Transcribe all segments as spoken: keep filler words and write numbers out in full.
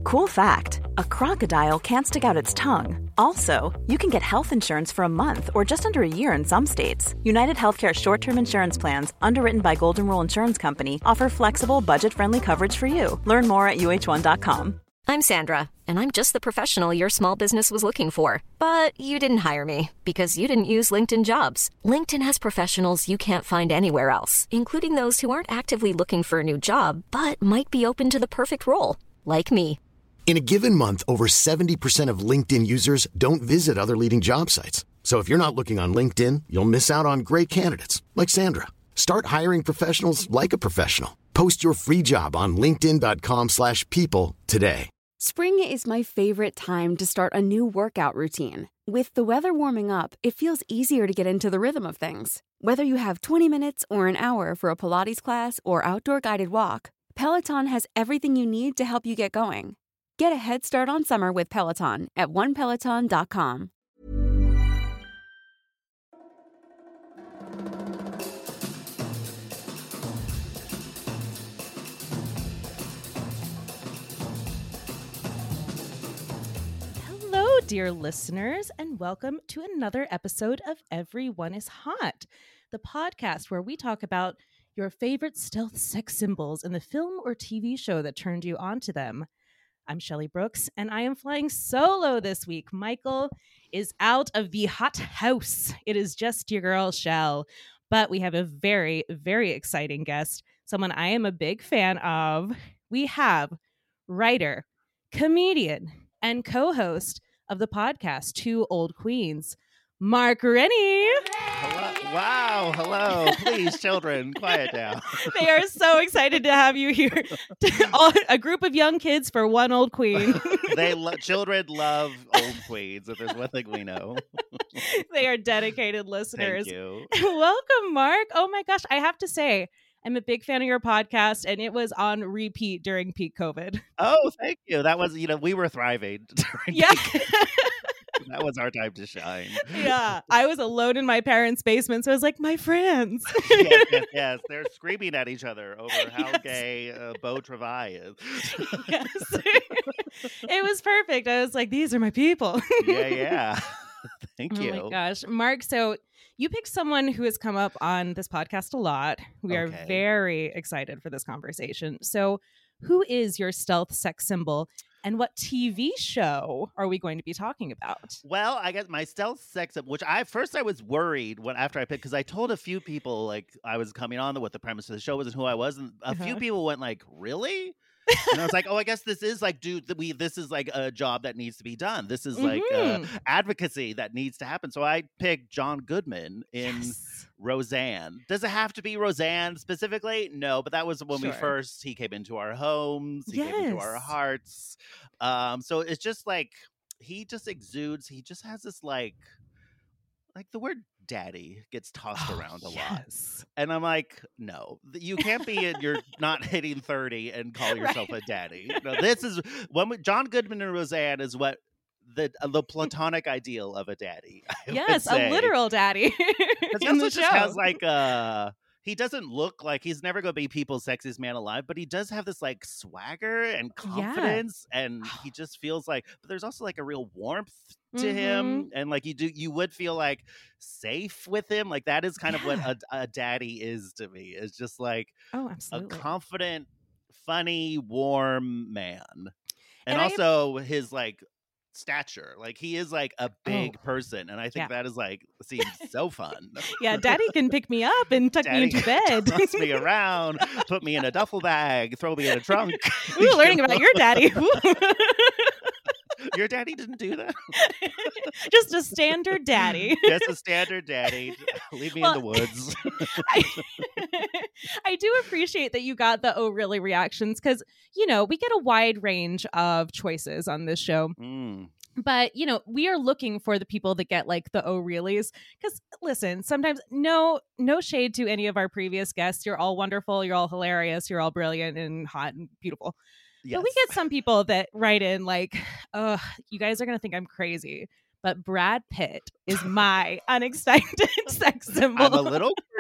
Cool fact, a crocodile can't stick out its tongue. Also, you can get health insurance for a month or just under a year in some states. United Healthcare short-term insurance plans, underwritten by Golden Rule Insurance Company, offer flexible, budget-friendly coverage for you. Learn more at U H one dot com. I'm Sandra, and I'm just the professional your small business was looking for. But you didn't hire me because you didn't use LinkedIn Jobs. LinkedIn has professionals you can't find anywhere else, including those who aren't actively looking for a new job, but might be open to the perfect role, like me. In a given month, over seventy percent of LinkedIn users don't visit other leading job sites. So if you're not looking on LinkedIn, you'll miss out on great candidates like Sandra. Start hiring professionals like a professional. Post your free job on linkedin dot com slash people today. Spring is my favorite time to start a new workout routine. With the weather warming up, it feels easier to get into the rhythm of things. Whether you have twenty minutes or an hour for a Pilates class or outdoor guided walk, Peloton has everything you need to help you get going. Get a head start on summer with Peloton at one peloton dot com. Hello, dear listeners, and welcome to another episode of Everyone is Hot, the podcast where we talk about your favorite stealth sex symbols in the film or T V show that turned you onto them. I'm Shelley Brooks, and I am flying solo this week. Michael is out of the hot house. It is just your girl, Shell. But we have a very, very exciting guest, someone I am a big fan of. We have writer, comedian, and co-host of the podcast, Two Old Queens, Mark Rennie. Hello. Wow. Hello. Please, children, quiet down. They are so excited to have you here. All, a group of young kids for one old queen. They lo- children love old queens, if there's one thing we know. They are dedicated listeners. Thank you. Welcome, Mark. Oh my gosh. I have to say, I'm a big fan of your podcast, and it was on repeat during peak COVID. Oh, thank you. That was, you know, we were thriving during Yeah. peak. That was our time to shine. Yeah. I was alone in my parents' basement, so I was like, my friends. Yes, yes, yes. They're screaming at each other over how Yes. gay uh, Beau Travail is. Yes. It was perfect. I was like, these are my people. Yeah, yeah. Thank you. Oh my gosh. Mark, so you picked someone who has come up on this podcast a lot. We are Okay. very excited for this conversation. So who is your stealth sex symbol, and what T V show are we going to be talking about? Well, I guess my stealth sex, which I first I was worried when after I picked, because I told a few people like I was coming on what the premise of the show was and who I was, and a few Uh-huh. people went like, "Really?" And I was like, "Oh, I guess this is like, dude, th- we this is like a job that needs to be done. This is like uh, Mhm. advocacy that needs to happen." So I picked John Goodman in Yes. Roseanne. Does it have to be Roseanne specifically? No, but that was when we Sure. first he came into our homes, he came into our Yes. hearts. Um, so it's just like he just exudes. He just has this like, like the word "daddy" gets tossed Oh, around a lot, yes. and I'm like, no, th- you can't be in. You're not hitting thirty and call yourself a daddy. No, this is when we, John Goodman and Roseanne is what. The uh, the platonic ideal of a daddy. I would Yes, a say. literal daddy Because he in also the just show. has like uh he doesn't look like he's never gonna be people's sexiest man alive, but he does have this like swagger and Yeah. confidence, and he just feels like. But there's also like a real warmth to him, and like you do, you would feel like safe with him. Like that is kind of what Yeah. a, a daddy is to me. It's just like Oh, a absolutely. confident, funny, warm man, and, And I- also his like stature. Like he is like a big Oh, person, and I think yeah. that is like seems so fun. Yeah, daddy can pick me up and tuck me Daddy into bed. toss me around, put me in a duffel bag, throw me in a trunk. Ooh, learning about your daddy. Ooh. Your daddy didn't do that. Just a standard daddy. Just a standard daddy. Leave me Well, in the woods. I, I do appreciate that you got the oh really reactions, because you know we get a wide range of choices on this show. Mm. But, you know, we are looking for the people that get like the oh reallys. Because listen, sometimes no no shade to any of our previous guests. You're all wonderful. You're all hilarious. You're all brilliant and hot and beautiful. Yes. But we get some people that write in like, oh, you guys are going to think I'm crazy, but Brad Pitt is my unexpected sex symbol. I'm a little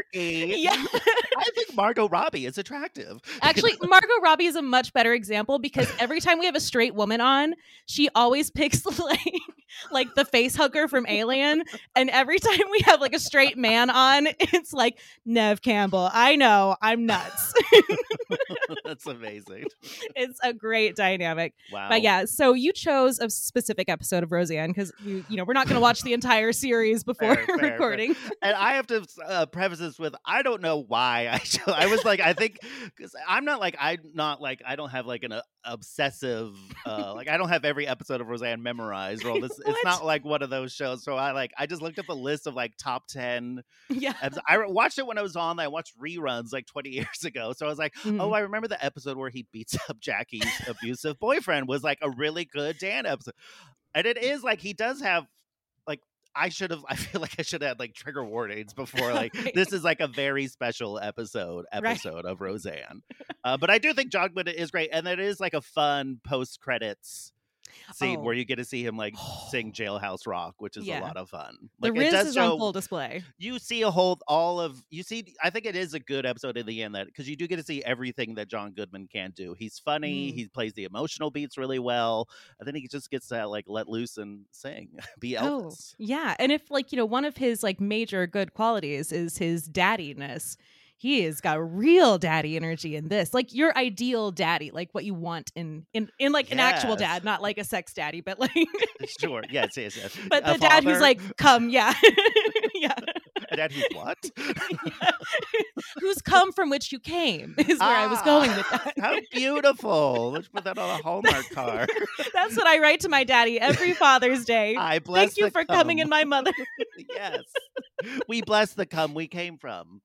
Yeah. I think Margot Robbie is attractive. Actually, Margot Robbie is a much better example because every time we have a straight woman on, she always picks like like the face hugger from Alien, and every time we have like a straight man on, it's like Nev Campbell. I know, I'm nuts. That's amazing. It's a great dynamic. Wow. But yeah, so you chose a specific episode of Roseanne because you you know we're not going to watch the entire series before Fair, fair, recording. fair. And I have to uh, preface this with I don't know why I chose. I was like I think because I'm not like I'm not like I don't have like an uh, obsessive uh, like I don't have every episode of Roseanne memorized or all this. It's not like one of those shows. So I like I just looked up a list of like top ten. Yeah, episodes. I watched it when I was on. I watched reruns like twenty years ago. So I was like, mm-hmm. oh, I remember the episode where he beats up Jackie's abusive boyfriend was like a really good Dan episode. And it is like he does have like I should have I feel like I should have had like trigger warnings before like right. This is like a very special episode episode right. of Roseanne. Uh, but I do think John Goodman is great, and it is like a fun post credits scene oh. where you get to see him like sing Jailhouse Rock, which is yeah. a lot of fun. The Like, Riz it does is show, on full display. You see a whole all of you see. I think it is a good episode in the end that because you do get to see everything that John Goodman can do. He's funny. Mm. He plays the emotional beats really well, and then he just gets to like let loose and sing, be Elvis. Oh, yeah, and if like you know one of his like major good qualities is his daddiness. He has got real daddy energy in this, like your ideal daddy, like what you want in in, in like yes. an actual dad, not like a sex daddy, but like sure, yes, yes, yes. But a the dad father. Who's like, come, yeah, yeah. A dad who's what? Yeah. Who's come from which you came is where ah, I was going with that. How beautiful! Let's put that on a Hallmark card. That's what I write to my daddy every Father's Day. I bless Thank you the for cum. coming in my mother. Yes, we bless the cum we came from.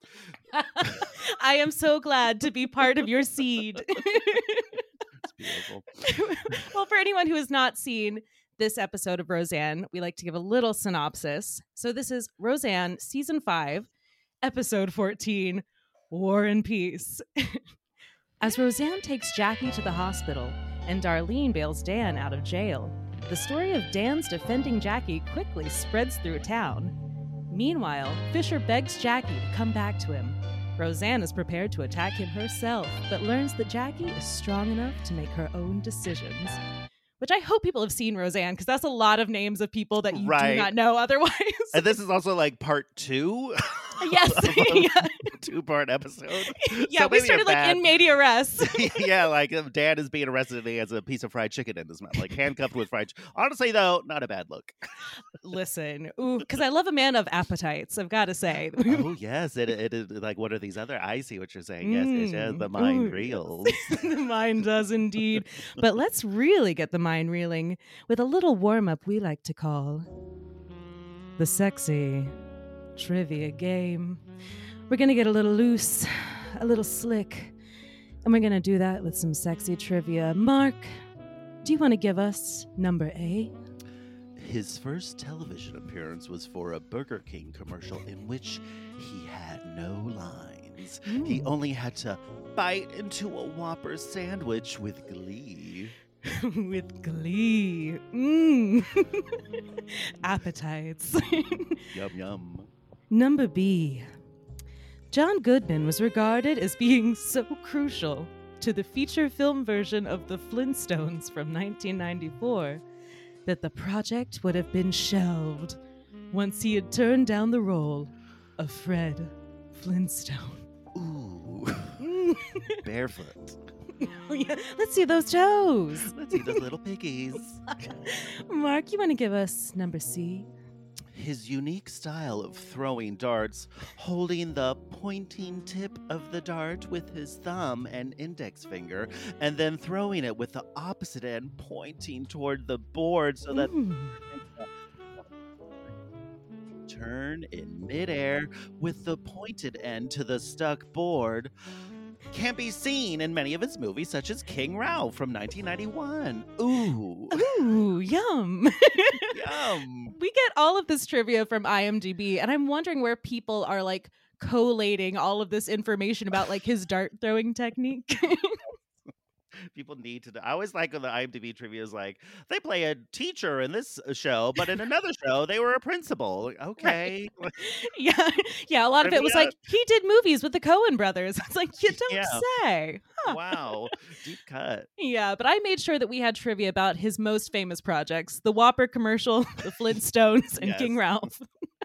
I am so glad to be part of your seed. It's beautiful. Well, for anyone who has not seen this episode of Roseanne, we like to give a little synopsis. So this is Roseanne season five, episode fourteen, War and Peace. As Roseanne takes Jackie to the hospital and Darlene bails Dan out of jail, the story of Dan's defending Jackie quickly spreads through town. Meanwhile, Fisher begs Jackie to come back to him. Roseanne is prepared to attack him herself, but learns that Jackie is strong enough to make her own decisions. Which I hope people have seen Roseanne, because that's a lot of names of people that you right. do not know otherwise. And this is also like part two. Yes. Yeah. Two-part episode. Yeah, so we started like bad... in media arrest. Yeah, like Dan is being arrested and he has a piece of fried chicken in his mouth, like handcuffed with fried chicken. Honestly, though, not a bad look. Listen, ooh, because I love a man of appetites, I've got to say. Oh, yes. It, it is like, what are these other? I see what you're saying. Yes, yes, yes. The mind ooh. reels. The mind does indeed. But let's really get the mind reeling with a little warm-up we like to call the sexy trivia game. We're going to get a little loose, a little slick, and we're going to do that with some sexy trivia. Mark, do you want to give us number A? His first television appearance was for a Burger King commercial in which he had no lines. Ooh. He only had to bite into a Whopper sandwich with glee. With glee. Mmm. Appetites. Yum, yum. Number B. John Goodman was regarded as being so crucial to the feature film version of The Flintstones from nineteen ninety-four that the project would have been shelved once he had turned down the role of Fred Flintstone. Ooh. Barefoot. Oh, yeah. Let's see those toes. Let's see those little piggies. Mark, you want to give us number C? His unique style of throwing darts, holding the pointing tip of the dart with his thumb and index finger, and then throwing it with the opposite end pointing toward the board so that Ooh. Turn in midair with the pointed end to the stuck board can be seen in many of his movies, such as King Ralph from nineteen ninety-one. Ooh. Ooh, yum. Yum. We get all of this trivia from IMDb, and I'm wondering where people are like collating all of this information about like his dart throwing technique. People need to know. I always like when the IMDb trivia is like, they play a teacher in this uh, show, but in another show, they were a principal. Like, okay. Like, Yeah. Yeah. A lot of it was trivia. like, he did movies with the Coen brothers. It's like, you don't Yeah. say. Huh. Wow. Deep cut. Yeah, but I made sure that we had trivia about his most famous projects: the Whopper commercial, the Flintstones, and Yes. King Ralph.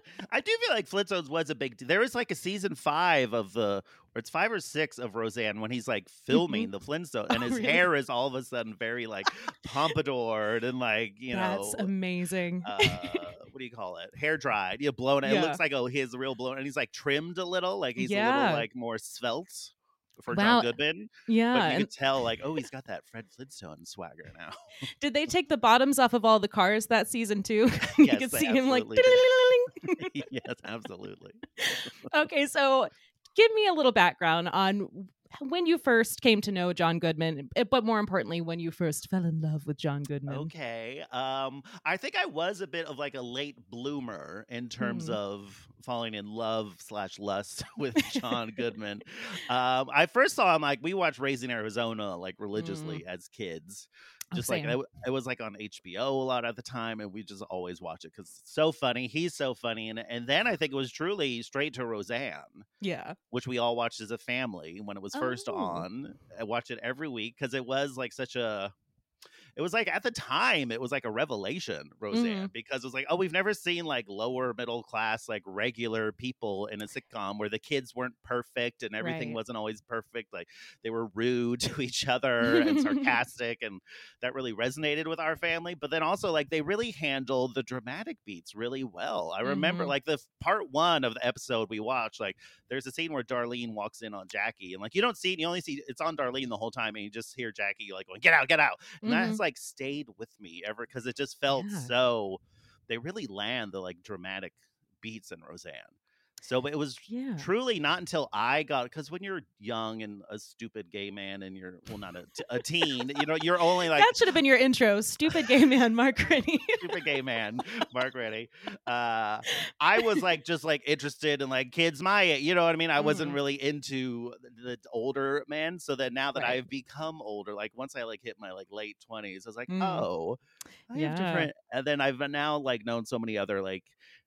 I do feel like Flintstones was a big deal. There was like a season five of the, or it's five or six of Roseanne when he's like filming the Flintstones, and Oh, his really? hair is all of a sudden very like pompadoured and like, you That's know, amazing. uh, what do you call it? Hair dried, you know, blown. It Yeah. looks like, oh, his real blown, and he's like trimmed a little, like he's a Yeah. little like more svelte for Wow. John Goodman. Yeah. But you and could tell, like, oh, he's got that Fred Flintstone swagger now. did they take the bottoms off of all the cars that season too? you Yes, could they see him like. absolutely did. Yes, absolutely. Okay, so give me a little background on when you first came to know John Goodman, eh, but more importantly, when you first fell in love with John Goodman. Okay. Um, I think I was a bit of like a late bloomer in terms Mhm. of falling in love slash lust with John Goodman. Um, I first saw him like we watched Raising Arizona like religiously as kids. Oh, Just like same. it, w- it was like on H B O a lot at the time, and we just always watch it because it's so funny. He's so funny, and and then I think it was truly straight to Roseanne, Yeah. which we all watched as a family when it was first Oh. on. I watched it every week because it was like such a. It was like at the time, it was like a revelation, Roseanne, Mhm. because it was like, oh, we've never seen like lower middle class, like regular people in a sitcom where the kids weren't perfect and everything Right. wasn't always perfect. Like they were rude to each other and sarcastic, and that really resonated with our family. But then also, like, they really handled the dramatic beats really well. I remember, Mhm. like, the f- part one of the episode we watched, like, there's a scene where Darlene walks in on Jackie, and like you don't see it, you only see it's on Darlene the whole time, and you just hear Jackie like going, "Get out, get out," and that Mhm. has like stayed with me ever because it just felt Yeah. so. They really land the like dramatic beats in Roseanne. So it was Yeah. truly not until I got, because when you're young and a stupid gay man and you're well not a, t- a teen, you know, you're only like that should have been your intro. Stupid gay man, Mark Rennie. stupid gay man, Mark Rennie. Uh, I was like just like interested in like kids my age, you know what I mean? I wasn't Mhm. really into the, the older men. So that now that Right. I've become older, like once I like hit my like late twenties, I was like, Mm. oh, I Yeah. have different. And then I've now like known so many other like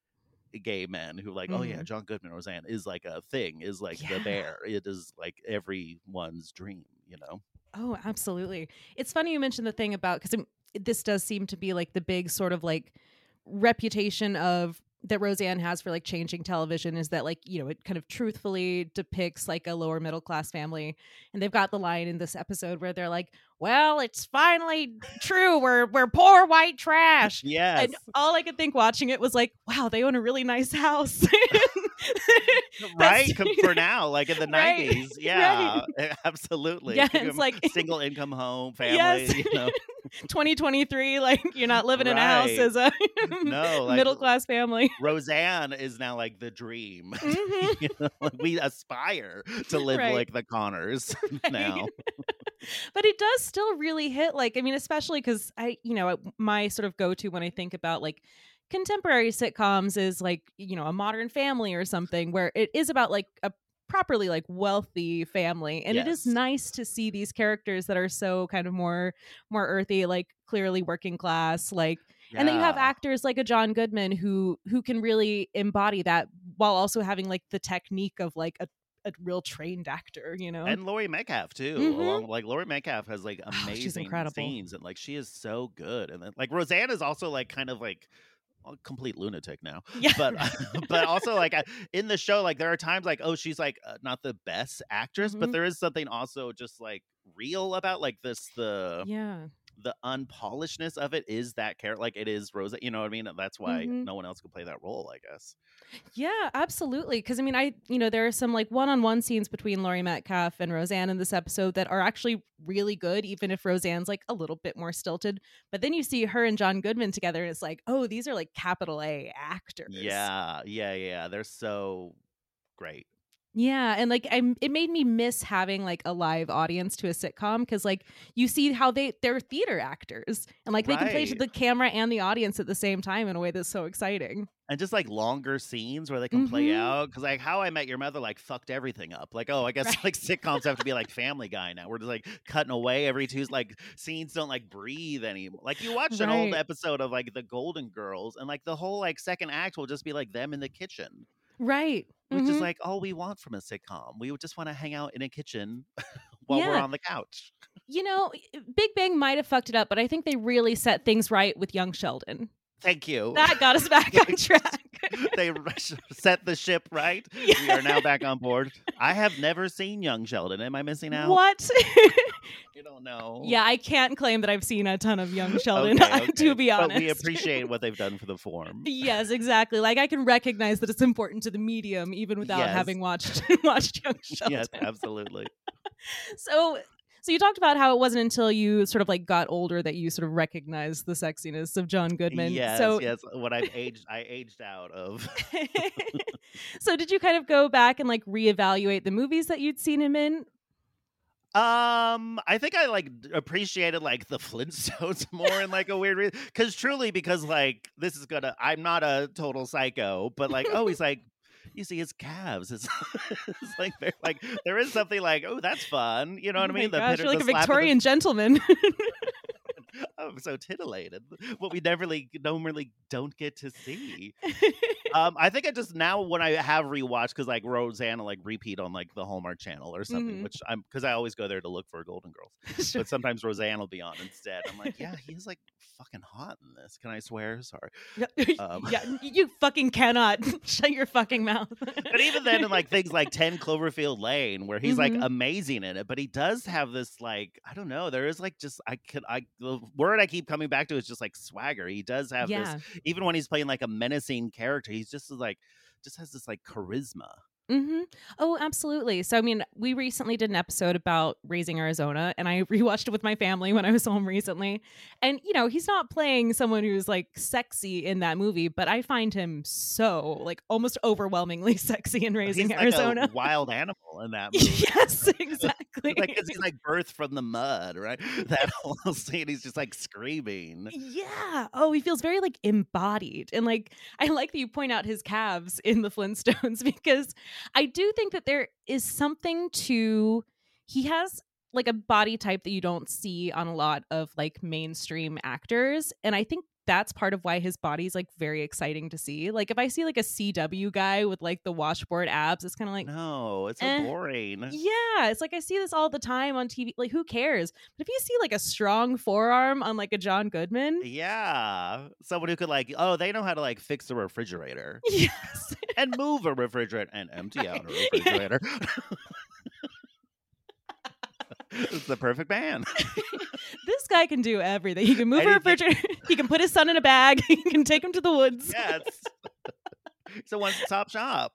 gay men who like, oh yeah, Mhm. John Goodman, Roseanne is like a thing, is like Yeah. the bear. It is like everyone's dream, you know? Oh, absolutely. It's funny you mentioned the thing about, because this does seem to be like the big sort of like reputation of that Roseanne has for like changing television, is that like, you know, it kind of truthfully depicts like a lower middle class family. And they've got the line in this episode where they're like, well, it's finally true. We're we're poor white trash. Yes. And all I could think watching it was like, wow, they own a really nice house. Right, That's- com- for now, like in the Right, nineties, yeah, absolutely. Yeah, Give it's them like- single income home family, Yes. you know. twenty twenty-three, like you're not living in a house Right. as a No, like- middle class family. Roseanne is now like the dream. Mhm. You know, like, we aspire to live Right. like the Connors now. But it does still really hit, like, I mean, especially because I, you know, my sort of go to when I think about like contemporary sitcoms is like, you know, A Modern Family or something, where it is about like a properly like wealthy family, and it is Yes. nice to see these characters that are so kind of more more earthy, like clearly working class, like. And then you have Yeah. actors like a John Goodman who who can really embody that while also having like the technique of like a, a real trained actor, you know. And Laurie Metcalf too. Mhm. Along like Laurie Metcalf has like Oh, she's amazing incredible. scenes, and like she is so good. And then like Roseanne is also like kind of like a complete lunatic now. Yeah. But but also like I- in the show, like there are times like, oh, she's like uh, not the best actress, but Mhm. there is something also just like real about like this the Yeah. the unpolishedness of it is that character, like it is Rosa, you know what I mean? That's why Mhm. no one else could play that role, I guess. Yeah, absolutely. Because I mean, I, you know, there are some like one on one scenes between Laurie Metcalf and Roseanne in this episode that are actually really good, even if Roseanne's like a little bit more stilted. But then you see her and John Goodman together, and it's like, oh, these are like capital A actors. Yeah, yeah, yeah. They're so great. Yeah, and like I'm it made me miss having like a live audience to a sitcom because like you see how they they're theater actors and like they can play to Right. the camera and the audience at the same time in a way that's so exciting. And just like longer scenes where they can play Mhm. out. Because like How I Met Your Mother like fucked everything up. Like, oh, I guess Right. like sitcoms have to be like Family Guy now. We're just like cutting away every Tuesday. Like scenes don't like breathe anymore. Like you watch an old Right. episode of like The Golden Girls, and like the whole like second act will just be like them in the kitchen, Right. which is Mhm. like all we want from a sitcom. We would just want to hang out in a kitchen while we're Yeah. on the couch. You know, Big Bang might have fucked it up, but I think they really set things right with young Sheldon. Thank you. That got us back on track. They set the ship right. We are now back on board. I have never seen Young Sheldon. Am I missing out? What? You don't know. Yeah, I can't claim that I've seen a ton of young Sheldon, Okay, okay. to be honest. But we appreciate what they've done for the form. Yes, exactly. Like I can recognize that it's important to the medium even without Yes. having watched watched Young Sheldon. Yes, absolutely. So so you talked about how it wasn't until you sort of like got older that you sort of recognized the sexiness of John Goodman. Yes, so yes. What I've aged, I aged out of. so did you kind of go back and like reevaluate the movies that you'd seen him in? Um, I think I like d- appreciated like the Flintstones more in like a weird reason. Because truly, because like this is gonna, I'm not a total psycho, but like, oh, he's like, you see his calves. It's, it's like they're like there is something like, oh, that's fun. You know what Oh I my mean? The gosh, pitter- you're like the a slap of the- Victorian gentleman. Oh, I'm so titillated. What we never really, normally don't get to see. Um, I think I just now when I have rewatched because like Roseanne will like repeat on like the Hallmark Channel or something, Mhm. which I'm because I always go there to look for Golden Girls, Sure. but sometimes Roseanne will be on instead. I'm like, yeah, he's like fucking hot in this. Can I swear? Sorry. Um, yeah, you fucking cannot shut your fucking mouth. But even then, in like things like ten Cloverfield Lane, where he's like Mhm. amazing in it, but he does have this like I don't know. There is like just I could I the word I keep coming back to is just like swagger. He does have yeah. this even when he's playing like a menacing character. He's just like just has this like charisma. hmm Oh, absolutely. So, I mean, we recently did an episode about Raising Arizona, and I rewatched it with my family when I was home recently. And, you know, he's not playing someone who's like sexy in that movie, but I find him so like almost overwhelmingly sexy in Raising He's like Arizona. a wild animal in that movie. Yes, exactly. Like 'cause he's like birthed from the mud, right? That whole scene, he's just like screaming. Yeah. Oh, he feels very like embodied. And like I like that you point out his calves in the Flintstones because I do think that there is something to he has like a body type that you don't see on a lot of like mainstream actors. And I think that's part of why his body's like very exciting to see. Like if I see like a C W guy with like the washboard abs, it's kind of like No, it's so eh. boring. yeah, it's like I see this all the time on T V. Like, who cares? But if you see like a strong forearm on like a John Goodman, Yeah. Someone who could like, oh, they know how to like fix a refrigerator yes, and move a refrigerator and empty out a refrigerator. It's the perfect man. this guy can do everything. He can move a Anything. refrigerator. He can put his son in a bag. He can take him to the woods. Yeah, it's it's a one-stop shop.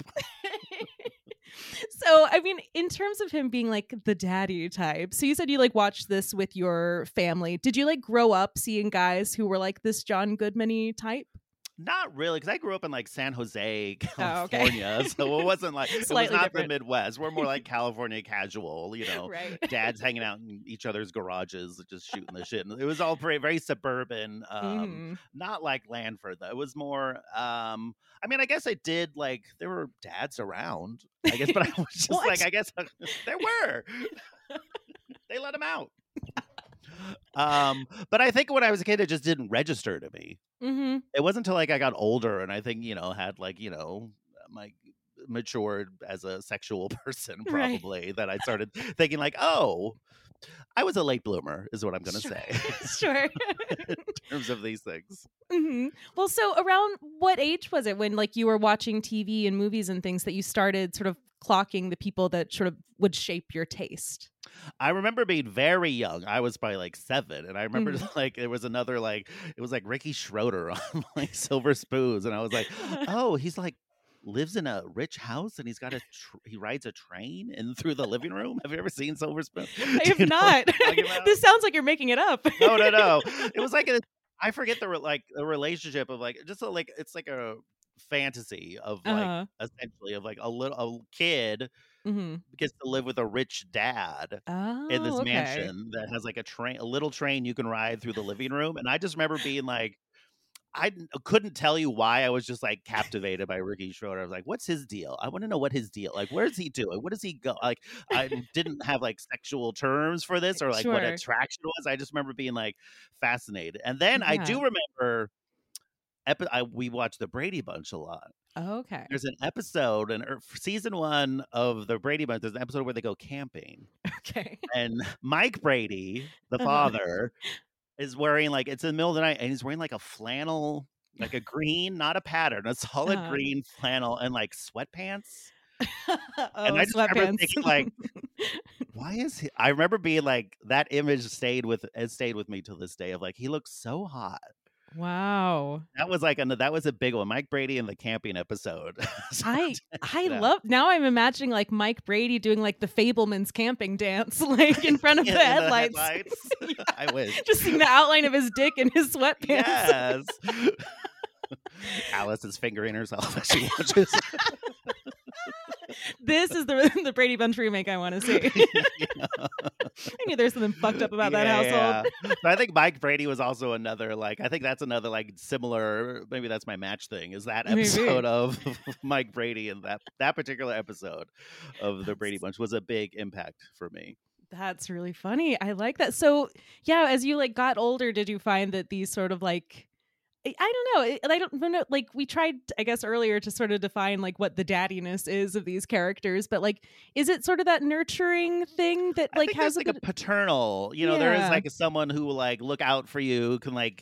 So, I mean, in terms of him being like the daddy type, so you said you like watched this with your family. Did you like grow up seeing guys who were like this John Goodman-y type? Not really, because I grew up in like San Jose, Oh, okay. California, so it wasn't like it was Slightly not different. the Midwest. We're more like California casual, you know. Right. Dads hanging out in each other's garages, just shooting the shit. And it was all very, very suburban, um, Mhm. not like Landford. Though it was more. Um, I mean, I guess I did like there were dads around. I guess, but I was just What? like, I guess there were. They let him out. Um, but I think when I was a kid, it just didn't register to me. Mhm. It wasn't until like I got older and I think, you know, had like, you know, my matured as a sexual person Right. probably that I started thinking like, oh, I was a late bloomer is what I'm going to Sure. say Sure. in terms of these things. hmm Well, so around what age was it when like you were watching T V and movies and things that you started sort of clocking the people that sort of would shape your taste? I remember being very young. I was probably like seven, and I remember Mhm. like there was another like it was like Ricky Schroeder on like Silver Spoons, and I was like, oh, he's like lives in a rich house and he's got a tr- he rides a train in through the living room. Have you ever seen Silver Spoon? I Do have you know what not. I'm talking about? This sounds like you're making it up. No, no, no. It was like a, I forget the re- like the relationship of like just a, like it's like a fantasy of like Uh-huh. essentially of like a little a kid Mm-hmm. gets to live with a rich dad Oh, in this okay. mansion that has like a train, a little train you can ride through the living room. And I just remember being like, I n- couldn't tell you why I was just like captivated by Ricky Schroeder. I was like, what's his deal? I want to know what his deal. Like, where's he doing? What does he go? Like, I didn't have like sexual terms for this or like what Sure. attraction was. I just remember being like fascinated. And then I Yeah. do remember, epi- I, we watched the Brady Bunch a lot. Okay. There's an episode in er, season one of the Brady Bunch. There's an episode where they go camping, Okay. and Mike Brady, the Uh-huh. father, is wearing like it's in the middle of the night, and he's wearing like a flannel, like a green, not a pattern, a solid Uh-huh. green flannel and like sweatpants. Oh, And I just remember sweatpants. thinking, like, why is he? I remember being like, that image stayed with it stayed with me till this day. Of like, he looks so hot. Wow. That was like, an, that was a big one. Mike Brady in the camping episode. So, I I yeah. love now I'm imagining like Mike Brady doing like the Fableman's camping dance like in front of In the the headlights. headlights. I wish. Just seeing the outline of his dick in his sweatpants. Yes. Alice is fingering herself as she watches. This is the the Brady Bunch remake I want to see. I knew there's something fucked up about that household. Yeah. So I think Mike Brady was also another, like, I think that's another, like, similar, maybe that's my match thing, is that Maybe. episode of Mike Brady, and that that particular episode of the Brady Bunch was a big impact for me. That's really funny. I like that. So yeah, as you like got older, did you find that these sort of like I I don't know. I I don't know. Like we tried, I guess, earlier to sort of define like what the daddiness is of these characters, but like, is it sort of that nurturing thing that I like think has there's a like a bit? paternal, you know, there is Yeah. like someone who will like look out for you, can like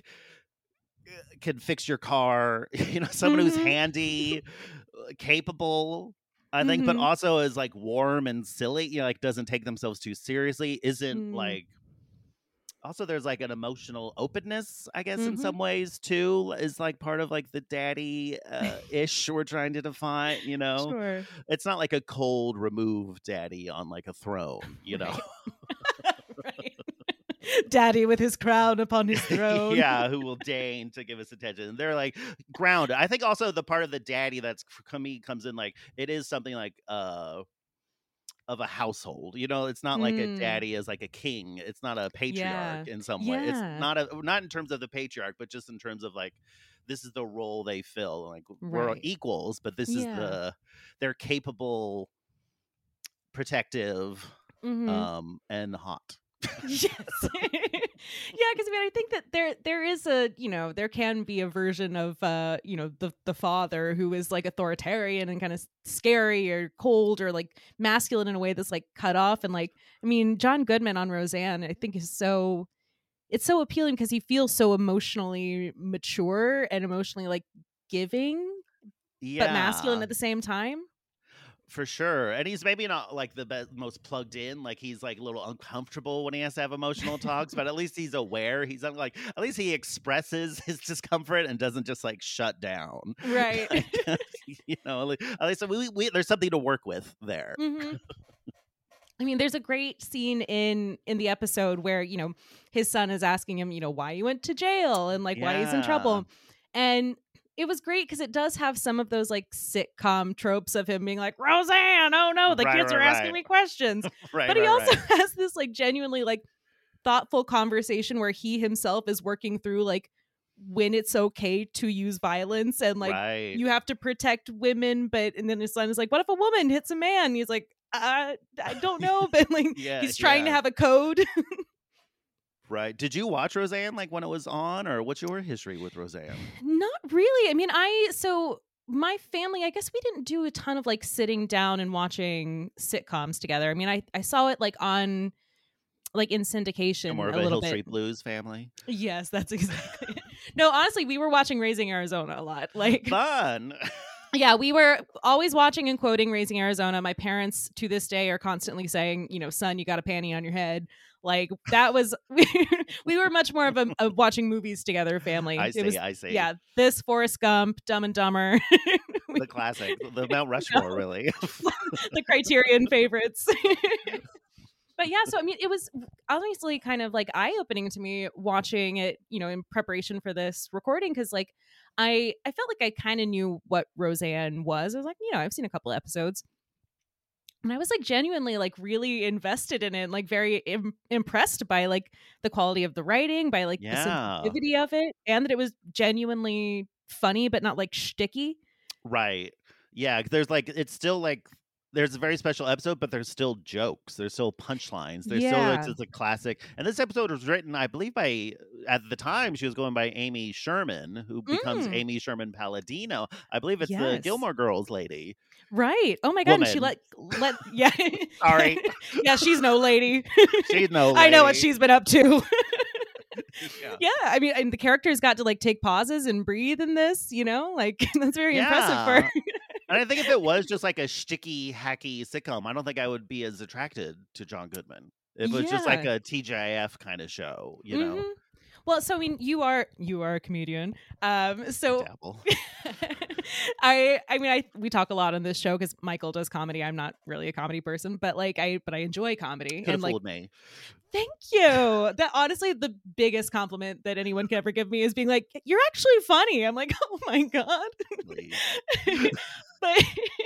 can fix your car, you know, someone who's Mhm. handy, uh, capable, I think, but Mhm. also is like warm and silly, you know, like doesn't take themselves too seriously, isn't Mm. like, also there's like an emotional openness, I guess, in Mhm. some ways too, is like part of like the daddy uh, ish we're trying to define, you know. Sure. It's not like a cold removed daddy on like a throne, you know. Right. Daddy with his crown upon his throne. Yeah, who will deign to give us attention. And they're like grounded. I think also the part of the daddy that's for me comes in like, it is something like uh of a household. You know, it's not like a Mm. daddy as like a king. It's not a patriarch Yeah. in some way. It's Yeah. not a not in terms of the patriarch, but just in terms of like, this is the role they fill. Like, we're Right. equals, but this is Yeah. the they're capable, protective, Mhm. um, and hot. Yes. Yeah, because I mean, I think that there there is a you know there can be a version of uh you know the the father who is like authoritarian and kind of scary or cold or like masculine in a way that's like cut off, and like I mean John Goodman on Roseanne I think is so it's so appealing because he feels so emotionally mature and emotionally like giving but masculine Yeah. at the same time. For sure. And he's maybe not like the best, most plugged in. Like, he's like a little uncomfortable when he has to have emotional talks, but at least he's aware. He's not like, at least he expresses his discomfort and doesn't just like shut down. Right. Like, you know, at least, at least we, we, there's something to work with there. Mhm. I mean, there's a great scene in in the episode where you know his son is asking him, you know, why you went to jail and like why he's in Yeah. trouble, and it was great because it does have some of those like sitcom tropes of him being like, Roseanne, oh no, the Right, kids right, are asking right. me questions, Right. but he right, also right. has this like genuinely like thoughtful conversation where he himself is working through like when it's okay to use violence and like Right. you have to protect women, but and then his son is like, what if a woman hits a man? And he's like, I, I don't know, but like Yeah, he's trying to yeah. have a code. Right. Did you watch Roseanne like when it was on, or what's your history with Roseanne? Not really. I mean, I so my family, I guess we didn't do a ton of like sitting down and watching sitcoms together. I mean, I I saw it like on like in syndication You're more of a a little Hill bit. Street Blues family. Yes, that's exactly it. No, honestly, we were watching Raising Arizona a lot. Like Fun. yeah, we were always watching and quoting Raising Arizona. My parents to this day are constantly saying, you know, son, you got a panty on your head. Like that was, we were much more of a, a watching movies together family. I It see. was, I see. yeah, this Forrest Gump, Dumb and Dumber, The classic, the Mount Rushmore, really. the Criterion favorites. But yeah, so I mean, it was honestly kind of like eye opening to me watching it, you know, in preparation for this recording because like I I felt like I kind of knew what Roseanne was. I was like, you know, I've seen a couple episodes, And I was like genuinely like really invested in it, like very Im- impressed by like the quality of the writing, by like the Yeah. sensitivity of it, and that it was genuinely funny but not like shticky. Right. Yeah, 'cause there's like it's still like there's a very special episode, but there's still jokes. There's still punchlines. There's still it's Yeah. just a classic. And this episode was written, I believe, by at the time she was going by Amy Sherman, who becomes Mm. Amy Sherman Palladino. I believe it's the Yes. Gilmore Girls lady. Right. Oh my god. And she let Woman. let yeah. Sorry. Yeah, she's no lady. She's no I know what lady. she's been up to. Yeah. Yeah, I mean, and the characters got to like take pauses and breathe in this, you know, like that's very impressive for. Yeah. And I think if it was just like a sticky, hacky sitcom, I don't think I would be as attracted to John Goodman. If it was just like Yeah. a T J I F kind of show, you know, Mhm. Well, so I mean, you are you are a comedian, um. So dabble. I I mean, I we talk a lot on this show because Michael does comedy. I'm not really a comedy person, but like I but I enjoy comedy. Could have And like, fooled me. thank you. That honestly, the biggest compliment that anyone could ever give me is being like, "You're actually funny." I'm like, "Oh my god." Please. but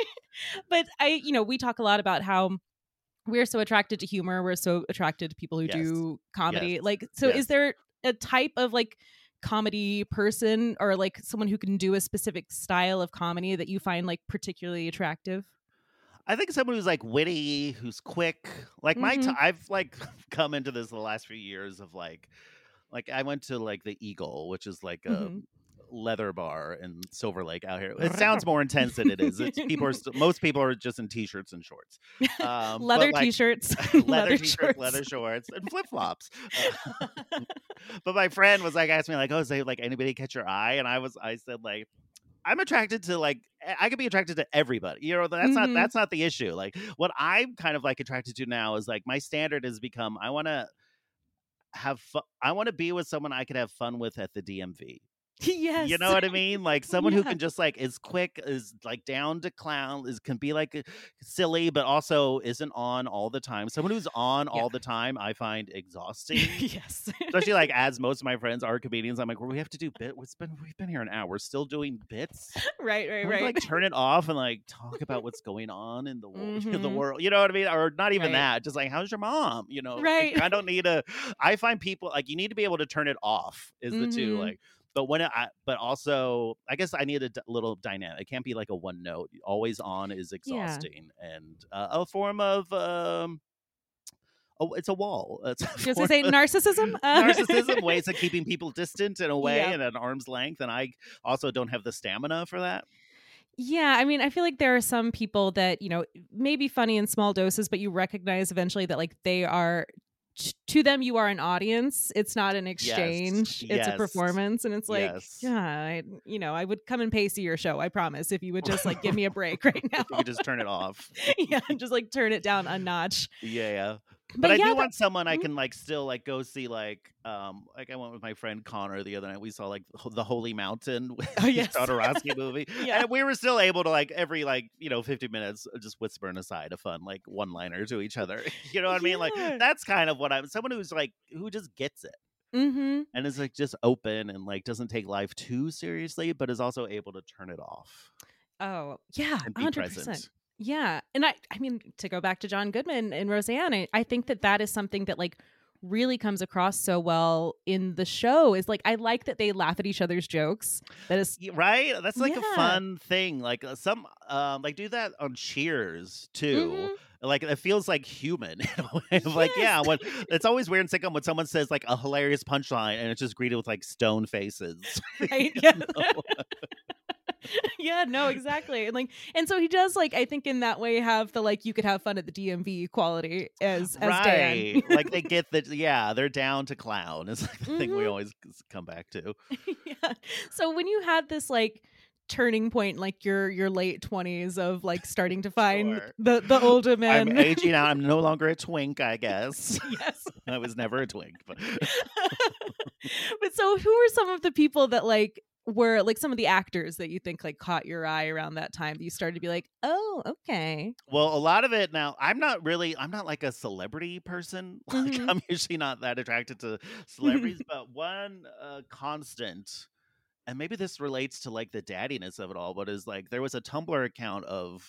but I, you know, we talk a lot about how we're so attracted to humor. We're so attracted to people who Yes. do comedy. Yes. Like, so Yes. is there a type of like comedy person or like someone who can do a specific style of comedy that you find like particularly attractive? I think someone who's like witty, who's quick. Like my, t- Mhm. I've like come into this the last few years of like, like I went to like the Eagle, which is like a Mhm. leather bar in Silver Lake out here. It sounds more intense than it is. It's people are st- most people are just in t-shirts and shorts, um, Leather but, like, t-shirts, leather, leather t-shirts, shorts. leather shorts, and flip flops. Uh, but my friend was like, asked me like, "Oh, is there like anybody catch your eye?" And I was, I said like, I'm attracted to like I could be attracted to everybody. You know, that's not Mhm. that's not the issue. Like what I'm kind of like attracted to now is like my standard has become I want to have fun. I want to be with someone I could have fun with at the D M V. Yes. You know what I mean? Like someone who Yeah. can just like is quick, is like down to clown, is can be like uh, silly, but also isn't on all the time. Someone who's on Yeah. all the time, I find exhausting. Yes. Especially like as most of my friends are comedians, I'm like, well, we have to do bit. It's been we've been here an hour, we're still doing bits. Right, right, Can we, right. like turn it off and like talk about what's going on in the wo- in the Mhm. world. You know what I mean? Or not even Right. that. Just like, how's your mom? You know, like, Right. I don't need a. I find people like you need to be able to turn it off. Is the two Mhm. like. But when it, I, but also, I guess I need a d- little dynamic. It can't be like a one note. Always on is exhausting, and uh, a form of um, oh, it's a wall. It's a Just to form say of narcissism. Uh, narcissism, ways of keeping people distant in a way Yep. and at arm's length. And I also don't have the stamina for that. Yeah, I mean, I feel like there are some people that, you know, may be funny in small doses, but you recognize eventually that like they are t- to them you are an audience. It's not an exchange. It's a Yes. performance, and it's like, Yes. yeah, I, you know, I would come and pay see your show. I promise, if you would just like give me a break right now. If you could just turn it off. Yeah, just like turn it down a notch. Yeah, yeah. But, But I yeah, do that- want someone I Mhm. can like still like go see like um like I went with my friend Connor the other night. We saw like Ho- the Holy Mountain, Oh, yes. Jodorowsky movie, Yeah. and we were still able to like every like you know fifty minutes uh, just whisper an aside a fun like one liner to each other. You know what I mean? Like Yeah. that's kind of what I'm. Someone who's like who just gets it Mm-hmm. and is like just open and like doesn't take life too seriously, but is also able to turn it off Oh, yeah, and a be hundred present. percent. Yeah, and I, I mean, to go back to John Goodman and Roseanne, I, I think that that is something that like really comes across so well in the show. Is like I like that they laugh at each other's jokes. That is, Y- right, that's like Yeah. a fun thing. Like uh, some um like do that on Cheers too. Mhm. Like it feels like human in a way of like yeah Yes. when it's always weird in sitcom when someone says like a hilarious punchline and it's just greeted with like stone faces. right? You Yeah. know? Yeah, no, exactly. And like, and so he does like I think in that way have the like you could have fun at the D M V quality as as Dan. Right, like they get that. Yeah, they're down to clown. It's like the thing we Mhm. always come back to. Yeah. So when you had this like turning point, like your your late twenties of like starting to find Sure. the the older men. I'm aging out. I'm no longer a twink, I guess. Yes. I was never a twink, but But so who were some of the people that like were like some of the actors that you think like caught your eye around that time that you started to be like, oh, okay. well, a lot of it now. I'm not really. I'm not like a celebrity person. Like Mhm. I'm usually not that attracted to celebrities. But one uh, constant, and maybe this relates to like the daddiness of it all, but is like there was a Tumblr account of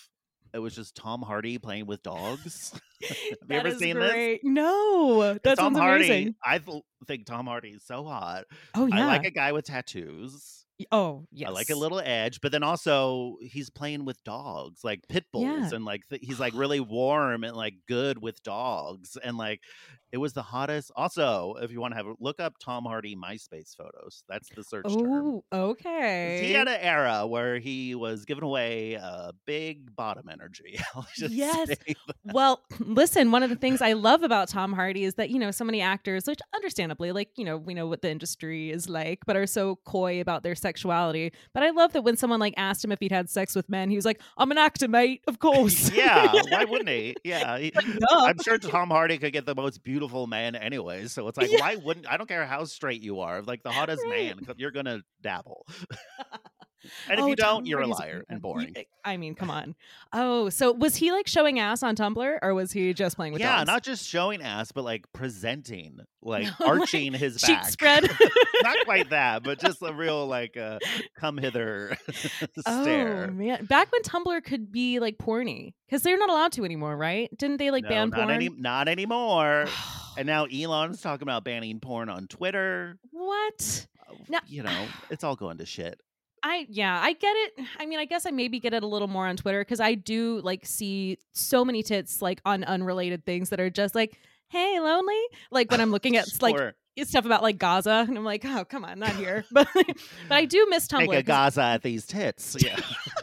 it was just Tom Hardy playing with dogs. Have you That ever is seen great. No, that Tom sounds Hardy, amazing. I th- think Tom Hardy is so hot. Oh I like yeah. a guy with tattoos. Y- Oh I like a yes. little edge, but then also he's playing with dogs, like pit bulls, Yeah. and like th- he's like really warm and like good with dogs, and like it was the hottest. Also, if you want to have a look up Tom Hardy MySpace photos, that's the search term. Oh, 'Cause He okay. had an era where he was giving away uh, big bottom energy. I'll just Yes. say Well, listen, one of the things I love about Tom Hardy is that, you know, so many actors, which understandably, like, you know, we know what the industry is like, but are so coy about their sexuality. But I love that when someone like asked him if he'd had sex with men, he was like, I'm an actor, mate, of course. yeah, why wouldn't he? Yeah, he- Duh. I'm sure Tom Hardy could get the most beautiful man anyway. So it's like, Yeah. why wouldn't? I don't care how straight you are. Like the hottest Right. man, you're gonna dabble. And if Oh, you don't, Tom you're a Hardy's liar great. and You- boring. I mean, come on. Oh, so was he like showing ass on Tumblr or was he just playing with Yeah, dogs? not just showing ass, but like presenting, like Like, arching his sheet back. spread. Not quite that, but just a real like uh, come hither Oh stare. man, back when Tumblr could be like porny, because they're not allowed to anymore, right? Didn't they like No, ban not porn? any, not anymore. And now Elon's talking about banning porn on Twitter. What? Uh, Now- You know, it's all going to shit. I yeah, I get it. I mean, I guess I maybe get it a little more on Twitter because I do like see so many tits like on unrelated things that are just like, "Hey, lonely." Like when I'm looking at like Sure. stuff about like Gaza, and I'm like, "Oh, come on, not here." But but I do miss Tumblr. Take a 'cause- Gaza at these tits. Yeah.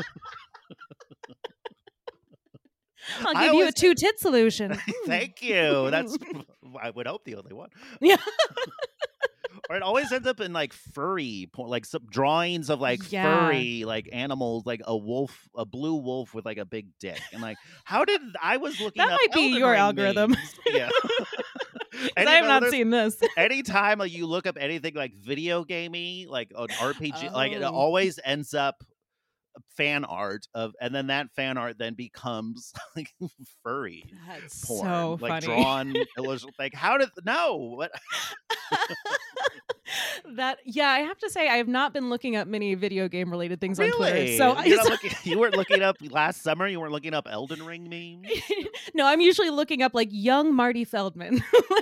I'll I give you a always- two tit solution. Mm. Thank you. That's I would hope the only one. Yeah. Or it always ends up in like furry, porn, like some drawings of like Yeah. furry like animals, like a wolf, a blue wolf with like a big dick, and like how did I was looking That up might be Elden your Ring algorithm. memes. Yeah. 'Cause And I you have know, not there's- seen this. Anytime like, you look up anything like video gamey, like an R P G, like it Oh. always ends up fan art of, and then that fan art then becomes like furry That's porn, so like funny. drawn illustration. Like how did no? What? That yeah, I have to say I have not been looking up many video game related things on Twitter. Really? So You're not I, looking, you weren't looking up last summer. You weren't looking up Elden Ring memes. no, I'm usually looking up like young Marty Feldman.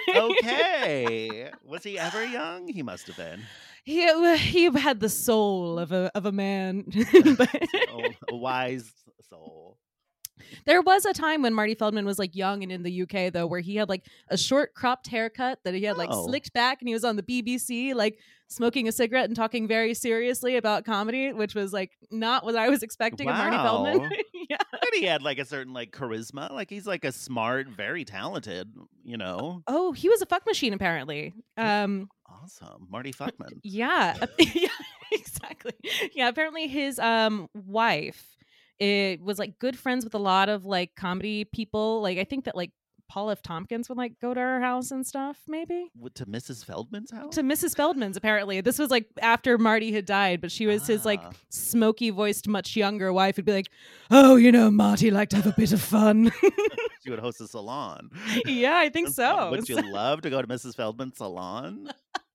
Okay, was he ever young? He must have been. he he had the soul of a of a man. But Oh, a wise soul. there was a time when Marty Feldman was like young and in the U K though, where he had like a short cropped haircut that he had like Oh. slicked back, and he was on the B B C like smoking a cigarette and talking very seriously about comedy, which was like not what I was expecting of Marty Feldman. Wow. Yeah. And he had like a certain like charisma. Like he's like a smart, very talented. You know, Oh, he was a fuck machine apparently. Um awesome, Marty Fuckman. yeah. yeah, exactly. Yeah, apparently his um wife it was like good friends with a lot of like comedy people. Like I think that like Paul F. Tompkins would like go to her house and stuff, maybe. What, to Missus Feldman's house? To Missus Feldman's, apparently. This was like after Marty had died, but she was his like Ah. smoky voiced, much younger wife would be like, "Oh, you know, Marty liked to have a bit of fun." She would host a salon. Yeah, I think so. Would you love to go to Missus Feldman's salon?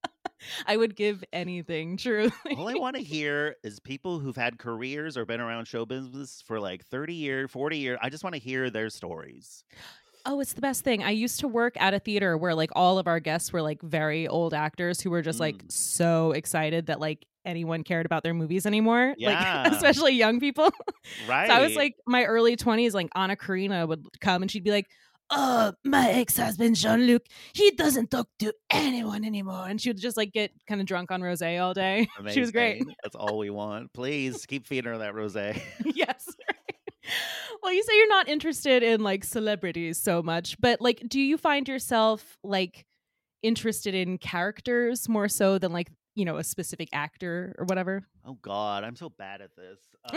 I would give anything, truly. All I want to hear is people who've had careers or been around show business for like thirty years, forty years. I just want to hear their stories. Oh, it's the best thing. I used to work at a theater where like all of our guests were like very old actors who were just like Mm. so excited that like anyone cared about their movies anymore. Yeah. Like especially young people. Right. So I was like my early twenties, like Anna Karina would come and she'd be like, "Oh, my ex-husband Jean-Luc, he doesn't talk to anyone anymore." And she would just like get kind of drunk on rosé all day. She was great. Amazing. That's all we want. Please keep feeding her that rosé. Yes. Well, you say you're not interested in like celebrities so much, but like, do you find yourself like interested in characters more so than like, you know, a specific actor or whatever? Oh God, I'm so bad at this. Um,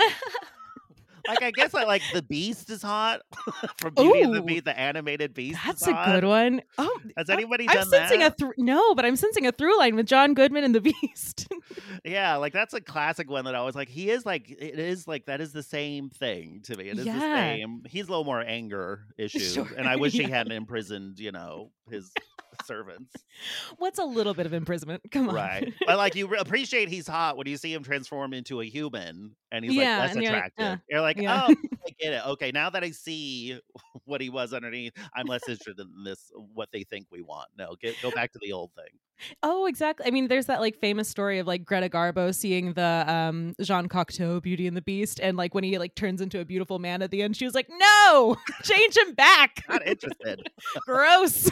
like I guess I like the Beast is hot from Beauty and the Ooh. Beast, the animated Beast. That's is a hot. good one. Oh, Has I- anybody I'm done sensing that? a thr no, but I'm sensing a through line with John Goodman and the Beast. Yeah, like that's a classic one that I was like, he is like, it is like that is the same thing to me. It is the Yeah. same. He's a little more anger issue, Sure, and I wish he yeah. hadn't imprisoned, you know, his servants. What's a little bit of imprisonment? Come on. Right. But like you re- appreciate he's hot when you see him transform into a human and he's Yeah, like less and you're like, attractive. uh, You're like, yeah. oh, I get it. Okay, now that I see what he was underneath, I'm less interested in this, what they think we want. No, get go back to the old thing. Oh, exactly. I mean, there's that like famous story of like Greta Garbo seeing the um Jean Cocteau Beauty and the Beast, and like when he like turns into a beautiful man at the end, she was like, "No, change him back." Not interested. Gross.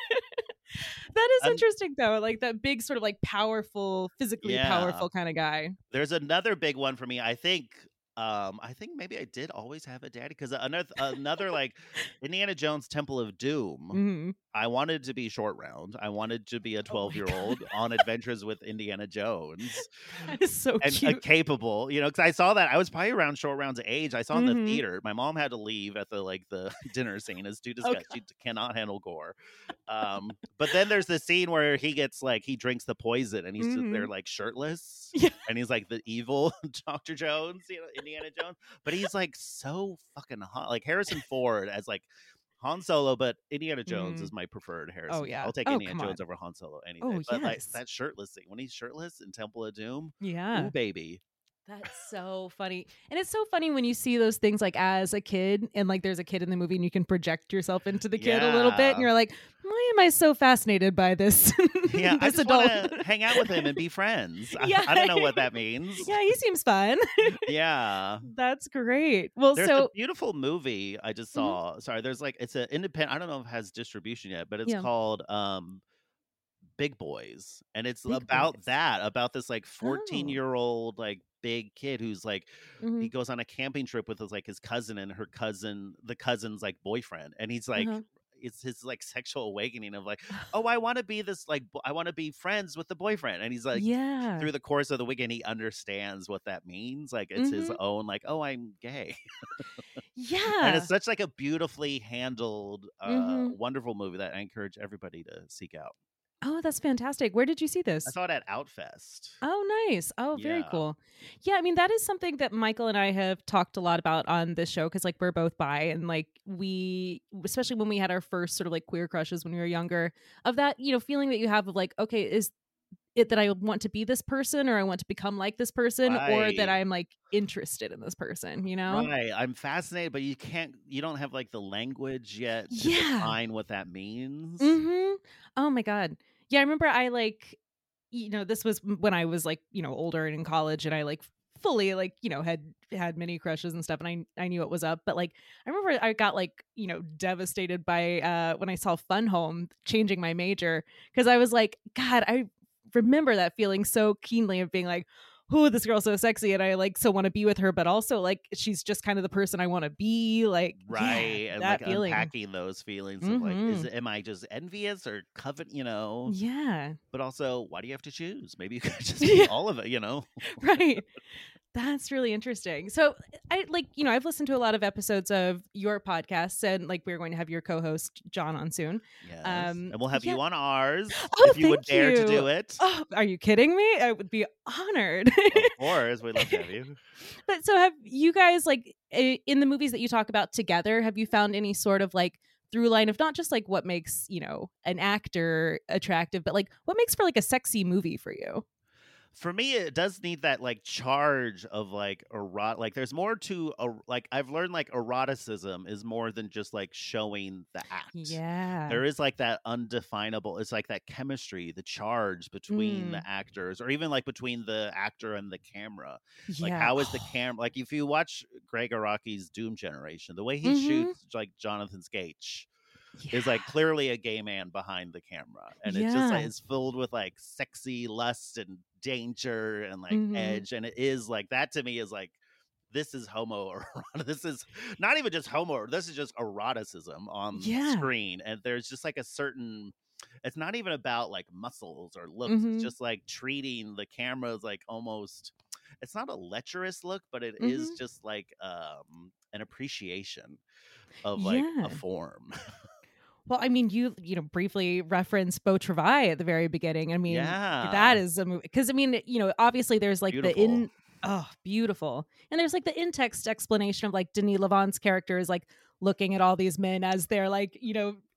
That is Um, interesting though, like that big sort of like powerful, physically Yeah. powerful kind of guy. There's another big one for me. I think um I think maybe I did always have a daddy because another another like Indiana Jones Temple of Doom. Mhm. I wanted to be Short Round. I wanted to be a Oh my twelve year God. old on adventures with Indiana Jones That is so and a cute. capable, you know, because I saw that I was probably around Short Round's age. I saw it in the Mhm. theater. My mom had to leave at the like the dinner scene. It's too Oh, disgusting. She cannot handle gore. Um, but then there's this scene where he gets like he drinks the poison and he's just there Mhm. like shirtless. Yeah. And he's like the evil Doctor Jones, you know, Indiana Jones. But he's like so fucking hot. Like Harrison Ford as like Han Solo, but Indiana Jones Mm. is my preferred Harrison. Oh, yeah. I'll take Oh, Indiana come Jones on. over Han Solo any Oh, day. But like yes. that shirtless scene when he's shirtless in Temple of Doom, Yeah. ooh baby. That's so funny. And it's so funny when you see those things like as a kid and like there's a kid in the movie and you can project yourself into the kid a little bit and Yeah. you're like, why am I so fascinated by this Yeah, I this just adult? want to hang out with him and be friends. I, Yeah. I don't know what that means. Yeah, he seems fun. Yeah. That's great. Well, There's a so beautiful movie I just Mhm. saw. Sorry, there's like it's an independent. I don't know if it has distribution yet, but it's yeah, called um Big Boys, and it's Big about Boys. that, about this like fourteen Oh. year old like big kid who's like he Mhm. goes on a camping trip with his like his cousin and her cousin, the cousin's like boyfriend, and he's like. Uh-huh. It's his like sexual awakening of like, oh, I want to be this like, bo- I want to be friends with the boyfriend, and he's like, Yeah. through the course of the weekend, he understands what that means. Like, it's his Mhm. own like, oh, I'm gay, and Yeah. it's such like a beautifully handled, uh, Mhm. wonderful movie that I encourage everybody to seek out. Oh, that's fantastic. Where did you see I this? saw it at Outfest. Oh, nice. Oh, very Yeah. cool. Yeah, I mean, that is something that Michael and I have talked a lot about on this show because, like, we're both bi and, like, we, especially when we had our first sort of like queer crushes when we were younger, of that, you know, feeling that you have of like, okay, is it that I want to be this person or I want to become like this person or that Right. I'm like interested in this person, you know? Right. I'm fascinated, but you can't, you don't have like the language yet to Yeah. define what that means. Mm-hmm. Oh my God. Yeah, I remember I like, you know, this was m- when I was like, you know, older and in college and I like fully like, you know, had had many crushes and stuff and I I knew what was up. But like I remember I got like, you know, devastated by uh when I saw Fun Home changing my major because I was like, God, I remember that feeling so keenly of being like, oh, this girl's so sexy and I like so want to be with her, but also like she's just kind of the person I want to be. Like, Right. yeah, And that like feeling. unpacking those feelings of like, is Mhm. it, am I just envious or covet, you know? Yeah. But also, why do you have to choose? Maybe you could just be Yeah. all of it, you know? Right. That's really interesting. So I like, you know, I've listened to a lot of episodes of your podcasts and like we're going to have your co-host John on soon. Yes. Um, and we'll have yeah. you on ours Oh, if you would thank dare to you. do it. Oh, are you kidding me? I would be honored. Of course. We'd love to have you. But so have you guys like i- in the movies that you talk about together, have you found any sort of like through line of not just like what makes, you know, an actor attractive, but like what makes for like a sexy movie for you? For me, it does need that like charge of like erot. Like, there's more to a like. I've learned like eroticism is more than just like showing the act. Yeah. There is like that undefinable. It's like that chemistry, the charge between Mm. the actors, or even like between the actor and the camera. Like, Yeah. how is the camera? Like, if you watch Greg Araki's Doom Generation, the way he Mhm. shoots like Jonathan Sketch is like clearly a gay man behind the camera, and it just like Yeah. is filled with like sexy lust and danger and like Mhm. edge, and it is like that to me is like this is homo erotic. This is not even just homo. This is just eroticism on Yeah. screen, and there's just like a certain. It's not even about like muscles or looks. Mhm. It's just like treating the camera as like almost. It's not a lecherous look, but it is Mhm. just like um an appreciation of like Yeah. a form. Well, I mean, you you know briefly referenced Beau Travail at the very beginning. I mean, Yeah. that is a movie because I mean, you know, obviously there's like Beautiful. the in oh beautiful, and there's like the in text explanation of like Denis Lavant's character is like looking at all these men as they're like you know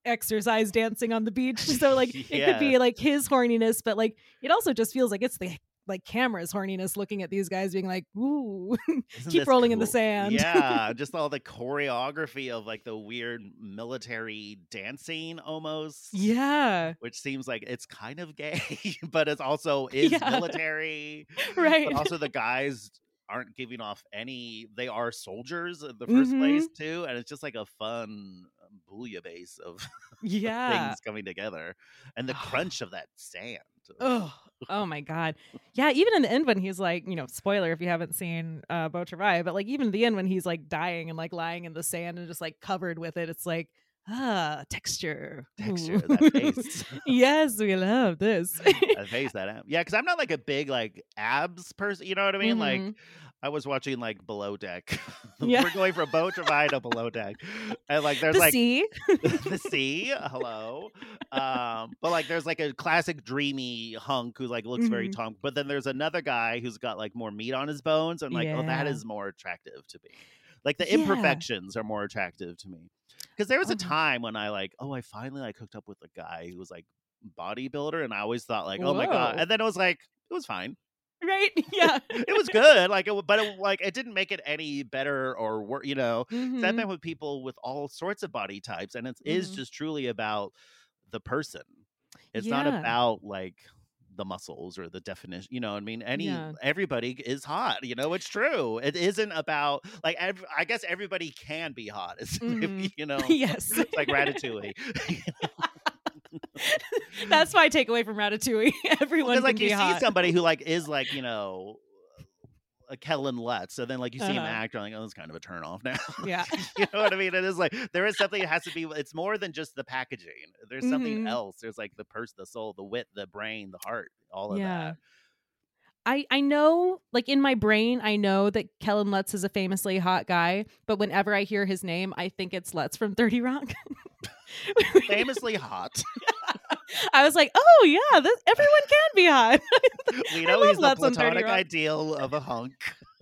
exercise dancing on the beach. So like it Yeah. could be like his horniness, but like it also just feels like it's the like camera's horniness looking at these guys being like, ooh, Isn't keep this rolling in the cool? sand. Yeah, just all the choreography of like the weird military dancing almost. Yeah. Which seems like it's kind of gay, but it's also is Yeah. military. Right. But also the guys aren't giving off any, they are soldiers in the first Mhm. place too. And it's just like a fun bouillabaisse of Yeah. things coming together. And the crunch of that sand. Oh, oh my God. Yeah, even in the end when he's like, you know, spoiler if you haven't seen uh Beau Travail, but like even in the end when he's like dying and like lying in the sand and just like covered with it, it's like, ah, texture. Texture, Ooh. that face. Yes, we love this. I face that ab. Yeah, because I'm not like a big like abs person. You know what I mean? Like Mhm. I was watching like Below Deck. Yeah. We're going from Beau Travail to Below Deck, and like there's The like sea. the sea. Hello, um, but like there's like a classic dreamy hunk who like looks very Mhm. tonk. But then there's another guy who's got like more meat on his bones. And like, oh, that Yeah. is more attractive to me. Like the Yeah. imperfections are more attractive to me. Because there was a Oh my- time when I like, oh, I finally like hooked up with a guy who was like bodybuilder, and I always thought like, oh my god, Whoa. and then it was like, it was fine. Right? Yeah. It was good, like, it, but it, like it didn't make it any better or worse, you know. 'Cause I've Mhm. met with people with all sorts of body types, and it is Mhm. just truly about the person. It's not Yeah. about like the muscles or the definition, you know what I mean? Any Yeah. everybody is hot, you know, it's true. It isn't about like ev- I guess everybody can be hot. It's, Mhm. you know, Yes. it's like Ratatouille. That's my takeaway from Ratatouille. Everyone Because can like be you hot. see somebody who like is like, you know, a Kellen Lutz, so then like you see him Uh-huh. act, you're like, oh, that's kind of a turn off now. Yeah. You know what I mean? It is like there is something that has to be. It's more than just the packaging. There's something Mhm. else. There's like the person, the soul, the wit, the brain, the heart, all of Yeah. that. I, I know, like in my brain, I know that Kellen Lutz is a famously hot guy, but whenever I hear his name, I think it's Lutz from thirty Rock. Famously hot. I was like, oh yeah, this, everyone can be hot. We I know love he's the Lutz on thirty platonic Rock. ideal of a hunk.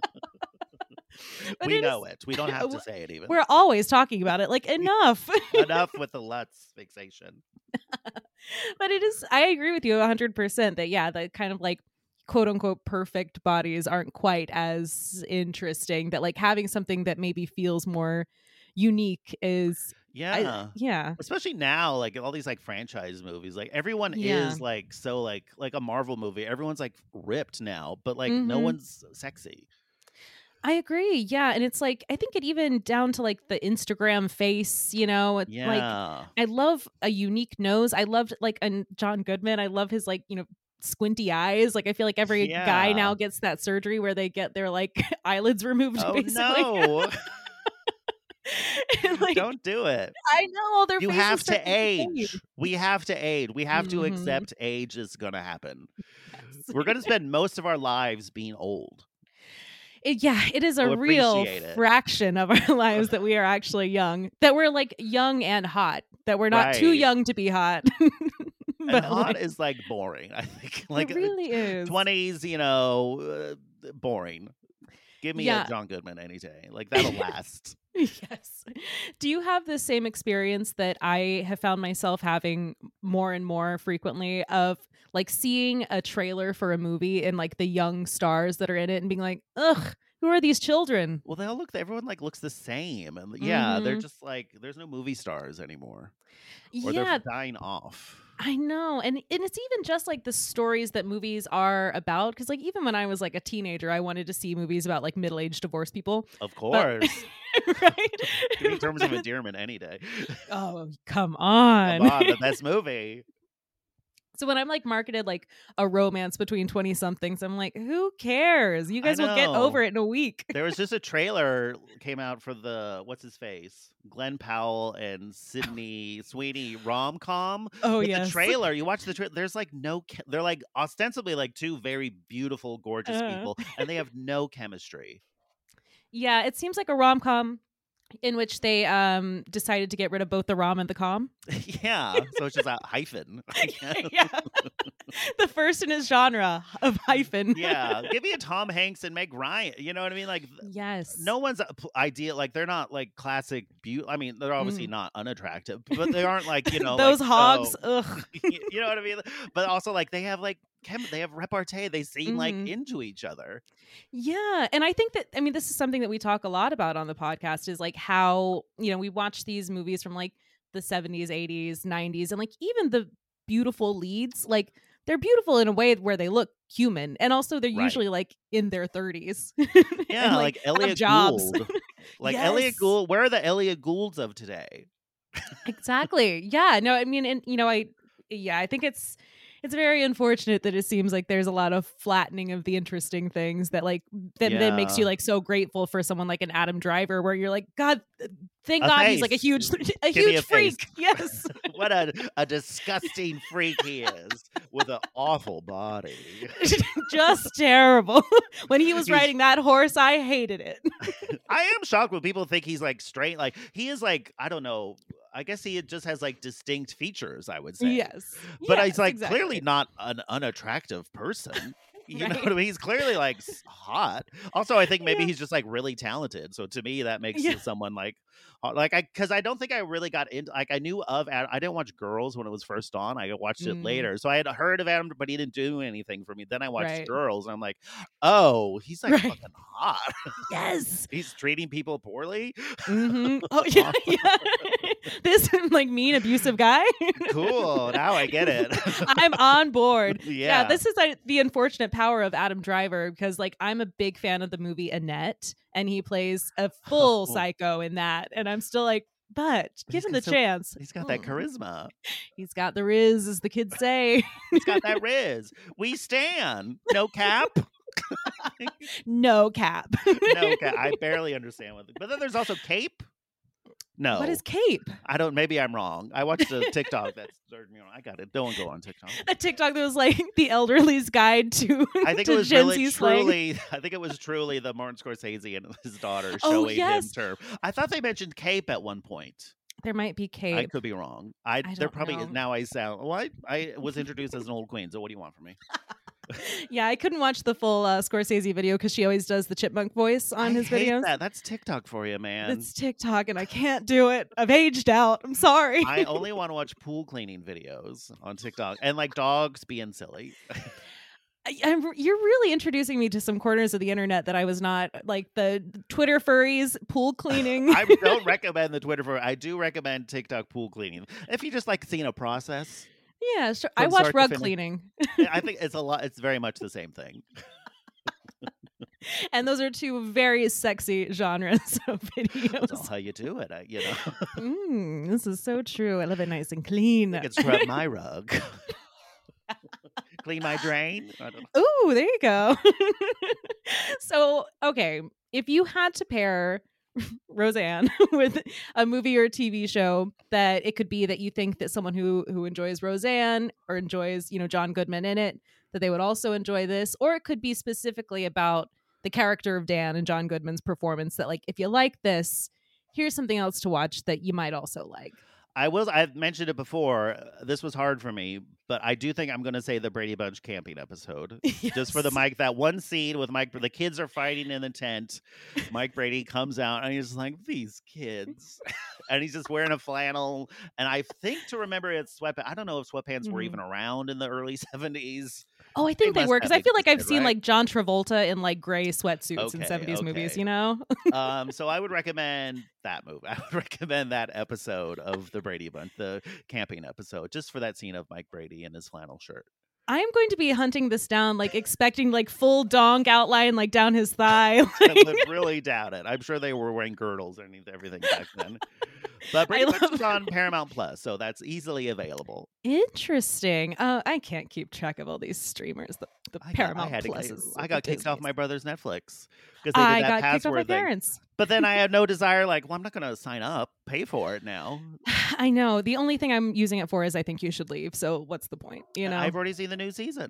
But We it know is- it. We don't have to w- say it even. We're always talking about it. Like enough. Enough with the Lutz fixation. But it is, I agree with you one hundred percent that, yeah, the kind of like quote unquote perfect bodies aren't quite as interesting. That like having something that maybe feels more unique is, Yeah. I, yeah. Especially now, like all these like franchise movies, like everyone Yeah. is like so like like a Marvel movie. Everyone's like ripped now, but like no Mhm. one's sexy. I agree. Yeah. And it's like, I think it even down to like the Instagram face, you know, it- like Yeah. I love a unique nose. I loved like a John Goodman. I love his like, you know, squinty eyes. Like I feel like every guy Yeah. now gets that surgery where they get their like eyelids removed Oh basically. no! And, like, Don't do it. I know their You faces have start to decay. age. We have to age. We have to Mhm. accept age is gonna happen. Yes. We're gonna spend most of our lives being old. It- yeah, it is a So real appreciate it. fraction of our lives that we are actually young. That we're like young and hot. That we're not too Right. young to be hot. And But, hot like, is like boring. I think like it really is. twenties, you know, uh, boring. Give me Yeah. a John Goodman any day. Like that'll last. Yes. Do you have the same experience that I have found myself having more and more frequently of like seeing a trailer for a movie and like the young stars that are in it and being like, ugh, who are these children? Well, they all look. Everyone like looks the same, and yeah, they're Mhm. just like there's no movie stars anymore, or Yeah, they're dying off. I know. And and it's even just like the stories that movies are about. Cause like even when I was like a teenager, I wanted to see movies about like middle aged divorced people. Of course, Right? give me Terms of Endearment any day. Oh, come on. Come on, the best movie. So when I'm like marketed like a romance between twenty somethings, I'm like, who cares? You I guys will get know. over it in a week. There was just a trailer came out for the what's his face, Glenn Powell and Sydney Sweeney rom com. Oh, But yes. the trailer, you watch the trailer. There's like no. Che- they're like ostensibly like two very beautiful, gorgeous Uh-huh. people, and they have no chemistry. Yeah, it seems like a rom com. in which they um decided to get rid of both the rom and the com. Yeah, so it's just a hyphen. Yeah, the first in his genre of hyphen. Yeah, give me a Tom Hanks and Meg Ryan. You know what I mean? Like, yes, no one's ideal. Like, they're not like classic beauty. I mean, they're obviously Mm. not unattractive, but they aren't like, you know, those like, hogs. oh, Ugh. you know what I mean? But also, like, they have like chem- they have repartee. They seem like Mhm. into each other. Yeah. And I think that, I mean, this is something that we talk a lot about on the podcast is like how, you know, we watch these movies from like the seventies, eighties, nineties, and like even the beautiful leads, like they're beautiful in a way where they look human. And also they're Right. usually like in their thirties. Yeah, and, like, have Elliot jobs. Gould. Like Elliot Yes. Gould. Where are the Elliot Goulds of today? Exactly. Yeah. No, I mean, and you know, I, yeah, I think it's, it's very unfortunate that it seems like there's a lot of flattening of the interesting things that like that, that makes you Yeah. like so grateful for someone like an Adam Driver, where you're like, God, thank A God he's like a face. huge, a Give me huge a face. freak. Yes, What a, a disgusting freak he is with an awful body. just terrible. When he was He's- riding that horse, I hated it. I am shocked when people think he's like straight. Like, he is like, I don't know. I guess he just has like distinct features, I would say. Yes, But yes, he's like exactly. clearly not an unattractive person. You know Right. what I mean? He's clearly like s- hot. Also, I think maybe Yeah. he's just like really talented. So to me, that makes Yeah. someone like, hot. like I, because I don't think I really got into. Like, I knew of Adam. I didn't watch Girls when it was first on. I watched it Mm. later, so I had heard of Adam, but he didn't do anything for me. Then I watched Right. Girls, and I'm like, oh, he's like Right. fucking hot. Yes. He's treating people poorly. hmm Oh yeah, yeah. This like mean abusive guy. Cool. Now I get it. I'm on board. Yeah. this is like, the unfortunate power of Adam Driver because like I'm a big fan of the movie Annette, and he plays a full Oh. psycho in that, and I'm still like, but But give he's him got the so- chance. He's got that Mm. charisma. He's got the riz, as the kids say. He's got that riz. We stand. No cap. No cap. No cap. I barely understand what. But then there's also cape. No. What is cape? I don't. Maybe I'm wrong. I watched a TikTok that started me on. I got it. Don't go on TikTok. A TikTok that was like the elderly's guide to, I think to it was Gen really Z slang. truly. I think it was truly the Martin Scorsese and his daughter Oh, showing yes. him term. I thought they mentioned cape at one point. There might be I cape. could be wrong. I, I there don't probably know. is. Now I sound. Well, I, I was introduced as an old queen. So what do you want from me? Yeah, I couldn't watch the full uh, Scorsese video because she always does the chipmunk voice on I his hate videos. that. That's TikTok for you, man. It's TikTok, and I can't do it. I've aged out. I'm sorry. I only want to watch pool cleaning videos on TikTok and like dogs being silly. I, I'm, you're really introducing me to some corners of the internet that I was not like the Twitter furries, pool cleaning. I don't recommend the Twitter for. I do recommend TikTok pool cleaning if you just like seeing a process. yeah, sure. I From watch start to rug finish. cleaning, I think it's a lot. It's very much the same thing. and those are two very sexy genres of That's videos. how you do it. I, you know, Mm, this is so true. I love it nice and clean. I could scrub my rug, clean my drain. I don't know. Ooh, there you go. So, okay, if you had to pair Roseanne with a movie or a T V show, that it could be that you think that someone who who enjoys Roseanne or enjoys, you know, John Goodman in it, that they would also enjoy this, or it could be specifically about the character of Dan and John Goodman's performance, that like if you like this, here's something else to watch that you might also like. I will. I've mentioned it before. uh, This was hard for me, but I do think I'm going to say the Brady Bunch camping episode, just for the Yes. Mike. That one scene with Mike. The kids are fighting in the tent. Mike Brady comes out and he's just like, "These kids," and he's just wearing a flannel. And I think to remember it's sweatpants. I don't know if sweatpants were Mhm. even around in the early seventies. Oh, I think they must were, have because I feel like I've existed, seen right? like John Travolta in like gray sweatsuits in Okay, seventies movies, okay. you know? Um, so I would recommend that movie. I would recommend that episode of the Brady Bunch, the camping episode, just for that scene of Mike Brady in his flannel shirt. I am going to be hunting this down, like expecting like full donk outline, like down his thigh. I like- would really doubt it. I'm sure they were wearing girdles and everything back then. But Brady I Bunch love- is on Paramount Plus, so that's easily available. Interesting. Uh, I can't keep track of all these streamers. The, the I got, I Paramount had to- Plus I- is I the got kicked off Disney's. my brother's Netflix because they did I that got kicked off my password thing. parents. But then I had no desire. Like, well, I'm not going to sign up, pay for it now. I know. The only thing I'm using it for is I think you should leave. So what's the point? You know? I've already seen the new season.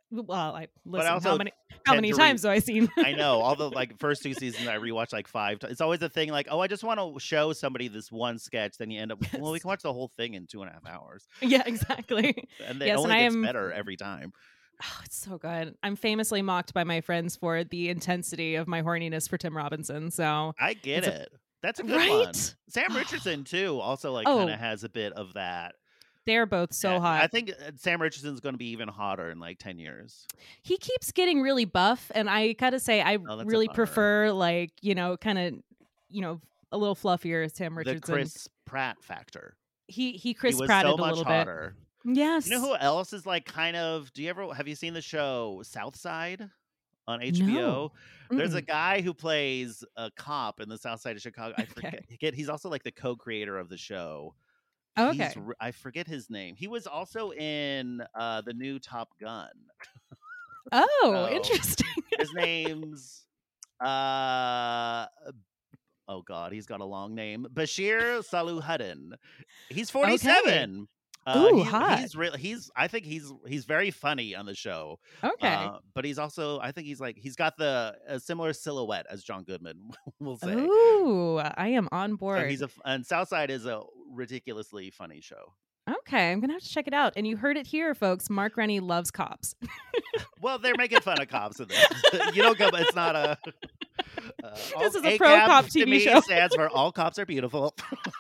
Well, I But listen. I also how many how tend many to times re- have I seen? I know all the like first two seasons I rewatched like five times. It's always a thing like, oh, I just want to show somebody this one sketch. Then you end up, well, we Yes. can watch the whole thing in two and a half hours, Yeah, exactly. and it Yes, and only I gets am. better every time. Oh, it's so good. I'm famously mocked by my friends for the intensity of my horniness for Tim Robinson. So I get it's a- it. That's a good one. right. Sam Richardson too, also like Oh. kind of has a bit of that. They're both so Yeah, hot. I think uh, Sam Richardson's going to be even hotter in like ten years. He keeps getting really buff, and I gotta say, I Oh, that's a really bummer. prefer like you know, kind of, you know, a little fluffier Sam The Richardson. Chris Pratt factor. he he He Chris was Pratted so a much little hotter. bit. Yes. You know who else is like kind of? Do you ever have you seen the show South Side on H B O? No. There's a Mm-mm. guy who plays a cop in the South Side of Chicago. I Okay. forget. forget- He's also like the co-creator of the show. Oh, He's okay. r- I forget his name. He was also in uh, the new Top Gun. Oh, Oh. interesting. His name's uh oh god, he's got a long name. Bashir Saluhuddin. He's forty-seven. Uh, Ooh, he's, hot. he's really he's I think he's he's very funny on the show. Okay. Uh, but he's also I think he's like he's got the a similar silhouette as John Goodman, we'll say. Ooh, I am on So board. he's a f- and Southside is a ridiculously funny show. Okay, I'm gonna have to check it out. And you heard it here, folks. Mark Rennie loves cops. Well, they're making fun of cops in this. You don't go. It's not a. Uh, This all- is a A pro C A B cop to T V me show. stands for all cops are beautiful.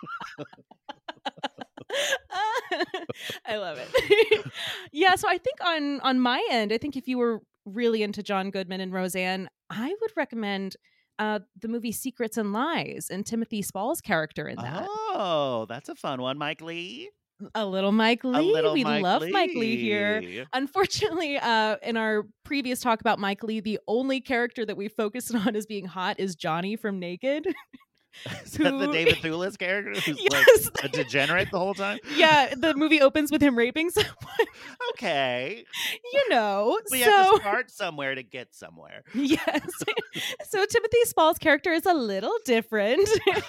I love it. Yeah, so I think on on my end, I think if you were really into John Goodman and Roseanne, I would recommend uh, the movie Secrets and Lies and Timothy Spall's character in that. Oh, that's a fun one, Mike Lee. A little Mike A Lee. little We Mike love Lee. Mike Lee here. Unfortunately, uh, in our previous talk about Mike Lee, the only character that we focused on as being hot is Johnny from Naked. Is that the who- David Thewlis character who's Yes. like a degenerate the whole time? Yeah, the movie opens with him raping someone. Okay. You know, We so have to start somewhere to get somewhere. yes. So Timothy Spall's character is a little different.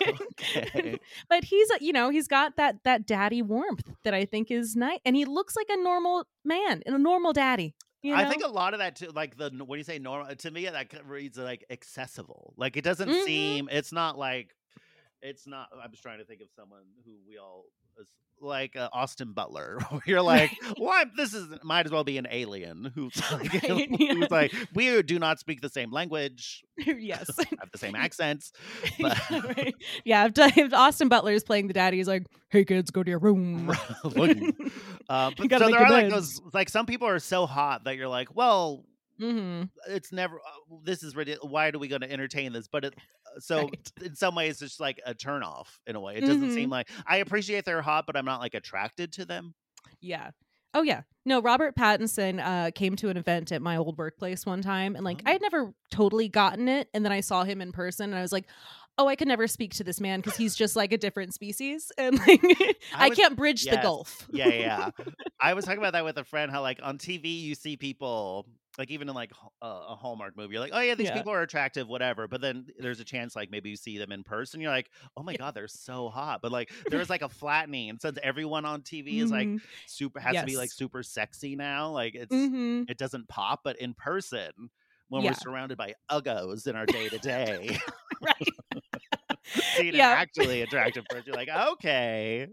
Okay. But he's, a- you know, he's got that that daddy warmth that I think is nice, and he looks like a normal man, and a normal daddy. You know? I think a lot of that too, like the when you say normal, to me that reads like accessible. Like it doesn't Mhm. seem. It's not like. It's not. I'm just trying to think of someone who we all like uh, Austin Butler. Where you're like, well, I'm, this is might as well be an alien who's like, Right, who's yeah. like we do not speak the same language, yes. have the same accents. But yeah, right. Yeah, if, if Austin Butler is playing the daddy, he's like, "Hey kids, go to your room." Look, uh, You but gotta so make there your are like beds. those. Like some people are so hot that you're like, well, hmm it's never uh, this is ridiculous. Why are we going to entertain this? But it uh, so Right. in some ways it's like a turn off in a way. It doesn't Mhm. seem like I appreciate they're hot, but I'm not like attracted to them. Yeah. Oh yeah. No, Robert Pattinson uh, came to an event at my old workplace one time, and like Oh. I had never totally gotten it, and then I saw him in person, and I was like, "Oh, I could never speak to this man because he's just like a different species, and like I, I was- can't bridge the yes. gulf." Yeah, yeah. yeah. I was talking about that with a friend. How like on T V you see people like even in like uh, a Hallmark movie, you're like, oh yeah, these Yeah. people are attractive, whatever. But then there's a chance like maybe you see them in person, you're like, oh my god, they're so hot. But like there's like a flattening, and since everyone on T V is like Mhm. super has to be like Yes. super sexy now, like it's Mhm. it doesn't pop. But in person, when Yeah. we're surrounded by uggos in our day to day, Right. seeing Yeah. an actually attractive person, you're like, okay.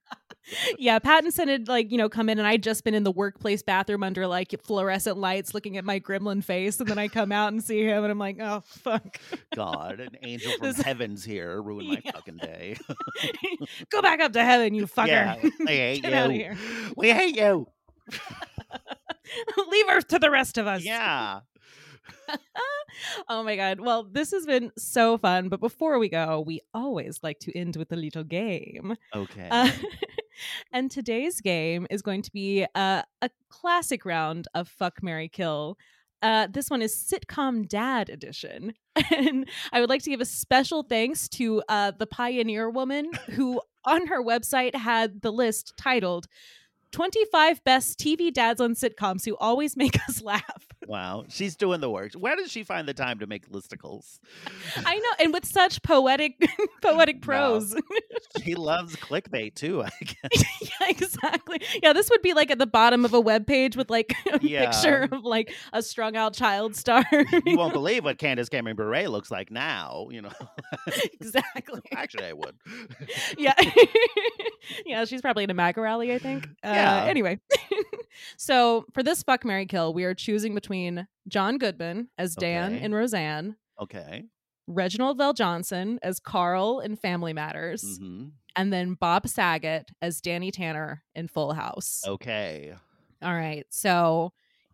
Yeah, Pattinson had like, you know, come in, and I'd just been in the workplace bathroom under like fluorescent lights looking at my gremlin face, and then I come out and see him, and I'm like, oh fuck. God, an angel from This- heaven's here, ruined my Yeah. fucking day. Go back up to heaven, you fucker. Yeah, I hate Get you. outta here. We hate you. Leave Earth to the rest of us. Yeah. Oh my god. Well, this has been so fun, but before we go, we always like to end with a little game. Okay. Uh, and today's game is going to be uh, a classic round of Fuck, Marry, Kill. Uh, this one is Sitcom Dad Edition. And I would like to give a special thanks to uh, the Pioneer Woman, who on her website had the list titled twenty-five Best T V Dads on Sitcoms Who Always Make Us Laugh. Wow, she's doing the work. Where does she find the time to make listicles? I know, and with such poetic, poetic prose. No. She loves clickbait too, I guess. Yeah, exactly. Yeah, this would be like at the bottom of a web page with like a Yeah. picture of like a strung out child star. You won't believe what Candace Cameron Bure looks like now. You know, Exactly. actually, I would. Yeah. Yeah, she's probably in a MAGA rally, I think. Uh, Yeah. Anyway, so for this fuck, marry, kill, we are choosing between John Goodman as Dan Okay. in Roseanne, Okay. Reginald Vell Johnson as Carl in Family Matters, hmm and then Bob Saget as Danny Tanner in Full House. Okay. All right. So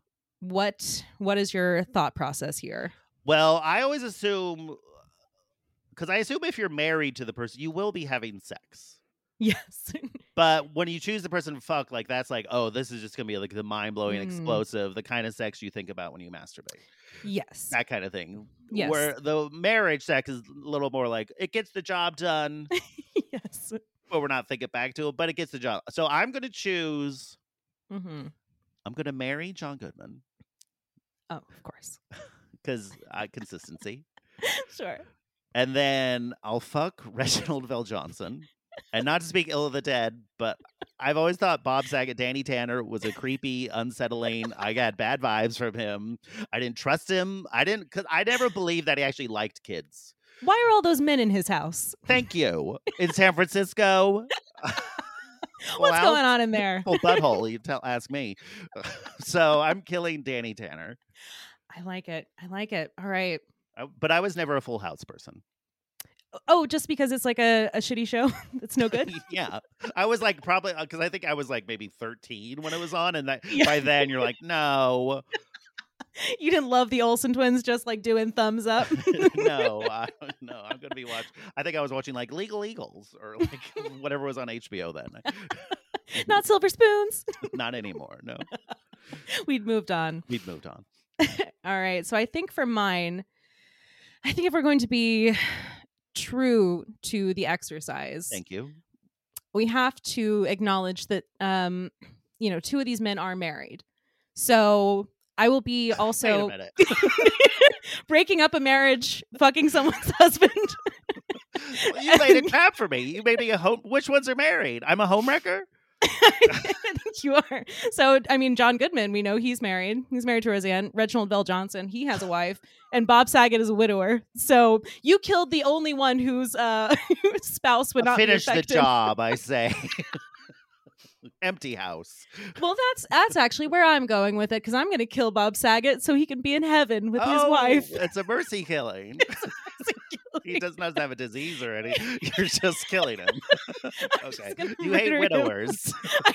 what what is your thought process here? Well, I always assume, because I assume if you're married to the person, you will be having sex. Yes. But when you choose the person to fuck, like that's like, oh, this is just gonna be like the mind blowing, Mm. explosive, the kind of sex you think about when you masturbate, Yes. that kind of thing. Yes. Where the marriage sex is a little more like it gets the job done, Yes. but we're not thinking back to it, but it gets the job. So I'm gonna choose. Mm-hmm. I'm gonna marry John Goodman Oh, of course. because uh, consistency, Sure. and then I'll fuck Reginald Vell Johnson. And not to speak ill of the dead, but I've always thought Bob Saget, Danny Tanner was a creepy, unsettling. I got bad vibes from him. I didn't trust him. I didn't, because I never believed that he actually liked kids. Why are all those men in his house? Thank you. In San Francisco. What's going on in there? Full butthole, you tell, ask me. So I'm killing Danny Tanner. I like it. I like it. All right. I- But I was never a Full House person. Oh, just because it's like a, a shitty show that's no good? Yeah. I was like, probably, because I think I was like maybe thirteen when it was on. And that Yeah. by then you're like, no. You didn't love the Olsen twins just like doing thumbs up? no, I, no, I'm gonna be watching. I think I was watching like Legal Eagles or like whatever was on H B O then. Not Silver Spoons. Not anymore. No, We'd moved on. we've moved on. All right. So I think for mine, I think if we're going to be true to the exercise, Thank you. we have to acknowledge that, um, you know, two of these men are married. So I will be also Wait a minute. breaking up a marriage, fucking someone's husband. Well, you laid a trap for me. You made me a home. Which ones are married? I'm a homewrecker. I think you are. So, I mean, John Goodman, we know he's married. He's married to Roseanne. Reginald Vell Johnson, he has a wife. And Bob Saget is a widower. So you killed the only one whose uh, whose spouse would not Finish be the affected. job, I say. Empty house. Well, that's that's actually where I'm going with it, because I'm going to kill Bob Saget so he can be in heaven with his Oh, wife. It's a mercy killing. He does not have a disease or anything. You're just killing him. Okay. gonna You hate murder him. widowers.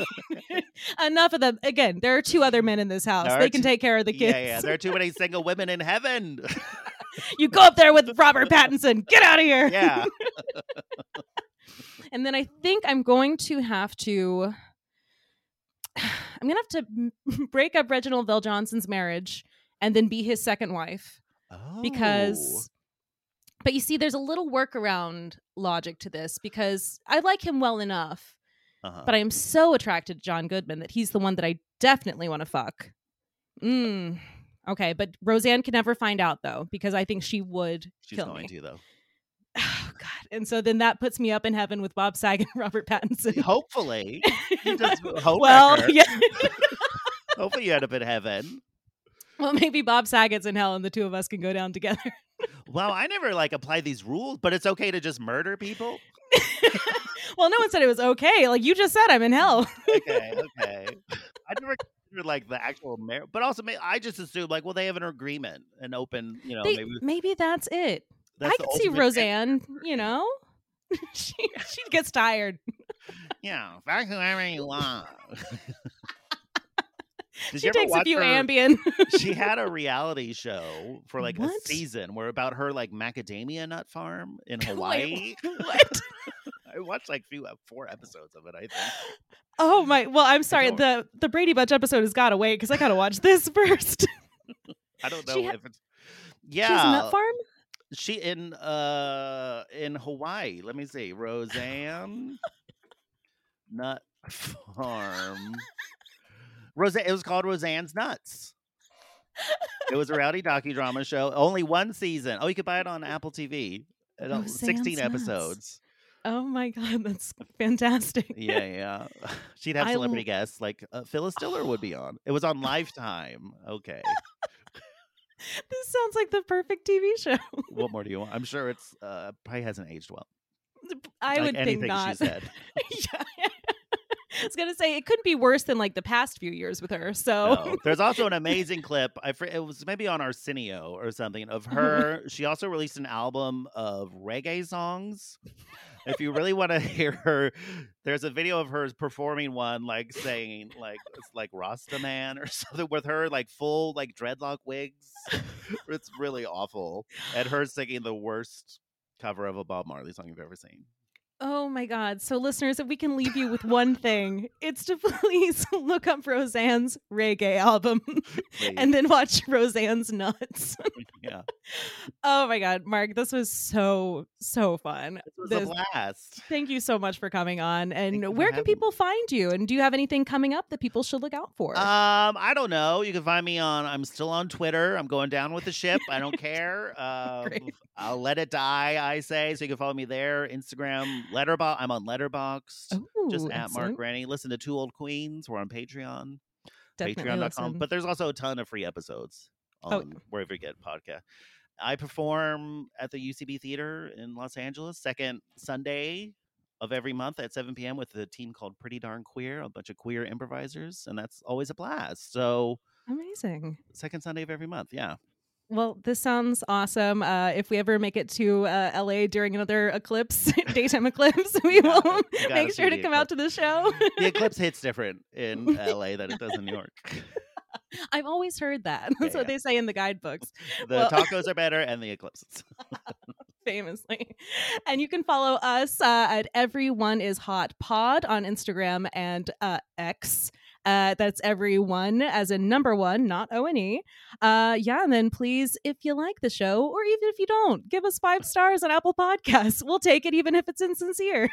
Enough of them. Again, there are two other men in this house. There are They can two- take care of the kids. Yeah, yeah. There are too many single women in heaven. You go up there with Robert Pattinson. Get out of here. Yeah. And then I think I'm going to have to. I'm going to have to m- break up Reginald Vell Johnson's marriage and then be his second wife. Oh. Because. But you see, there's a little workaround logic to this, because I like him well enough, Uh-huh. but I am so attracted to John Goodman that he's the one that I definitely want to fuck. Mm. Okay, but Roseanne can never find out, though, because I think she would She's kill going me. to, though. Oh, God. And so then that puts me up in heaven with Bob Saget and Robert Pattinson. Hopefully. You just hope well, wrecker. yeah. Hopefully you end up in heaven. Well, maybe Bob Saget's in hell and the two of us can go down together. Well, I never like apply these rules, but it's okay to just murder people. Well, no one said it was okay. Like you just said, I'm in hell. Okay, okay. I never considered like the actual marriage, but also may- I just assumed like, well, they have an agreement, an open, you know, They- maybe maybe that's it. that's I the can see ultimate- Roseanne, you know, she she gets tired. Yeah, fuck whoever you want. Did She you ever takes a watch few her- Ambien. She had a reality show for like What? a season where about her like macadamia nut farm in Wait, Hawaii. what? I watched like few uh, four episodes of it, I think. Oh my! Well, I'm sorry. don't- the The Brady Bunch episode has got to wait because I got to watch this first. I don't know She ha- if it's yeah. She's a nut farm. She in uh in Hawaii. Let me see. Roseanne Nut Farm. Roseanne. It was called Roseanne's Nuts. It was a reality docudrama show. Only one season. Oh, you could buy it on Apple T V. It- Roseanne's sixteen nuts. episodes. Oh my God, that's fantastic. Yeah, yeah. She'd have I celebrity l- guests like uh, Phyllis Diller would be on. It was on Lifetime. Okay. This sounds like the perfect T V show. What more do you want? I'm sure it's uh, probably hasn't aged well. I Like would think anything not. she said. Yeah. I was gonna say it couldn't be worse than like the past few years with her. So No. There's also an amazing clip. I fr- it was maybe on Arsenio or something of her. She also released an album of reggae songs. If you really want to hear her, there's a video of her performing one, like saying like it's like Rasta Man or something with her like full like dreadlock wigs. It's really awful, and her singing the worst cover of a Bob Marley song you've ever seen. oh my God. So listeners, if we can leave you with one thing, it's to please look up Roseanne's reggae album Please. and then watch Roseanne's Nuts. Yeah, Oh my God, Mark, this was so, so fun. this was This- a blast. Thank you so much for coming on. Thank you And for where can having me. people find you? And do you have anything coming up that people should look out for? Um, I don't know. You can find me on. I'm still on Twitter. I'm going down with the ship. I don't care. Um, Great. I'll let it die. I say so. You can follow me there. Instagram, Letterbox. I'm on Letterboxd. Just Ooh, at Mark excellent. Rennie. Listen to Two Old Queens. We're on Patreon. Definitely Patreon dot com. listen. But there's also a ton of free episodes on Oh. wherever you get podcast. I perform at the U C B Theater in Los Angeles, second Sunday of every month at seven p.m. with a team called Pretty Darn Queer, a bunch of queer improvisers, and that's always a blast. So Amazing. second Sunday of every month, yeah. Well, this sounds awesome. Uh, if we ever make it to uh, L A during another eclipse, daytime eclipse, we You got will it. You gotta make see sure to the come out to the show. The eclipse hits different in L A than it does in New York. I've always heard that. That's Yeah, what yeah. they say in the guidebooks, The Well- tacos are better and the eclipses. famously. And you can follow us uh, at Everyone is Hot Pod on Instagram and uh, X. Uh, that's everyone as in number one, not O and E. Uh, yeah, and then please, if you like the show, or even if you don't, give us five stars on Apple Podcasts. We'll take it even if it's insincere.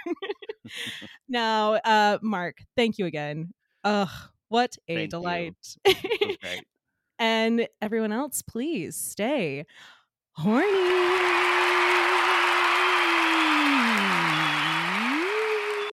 Now, uh, Mark, thank you again. Ugh, what a Thank you. delight. It was great. And everyone else, please stay horny.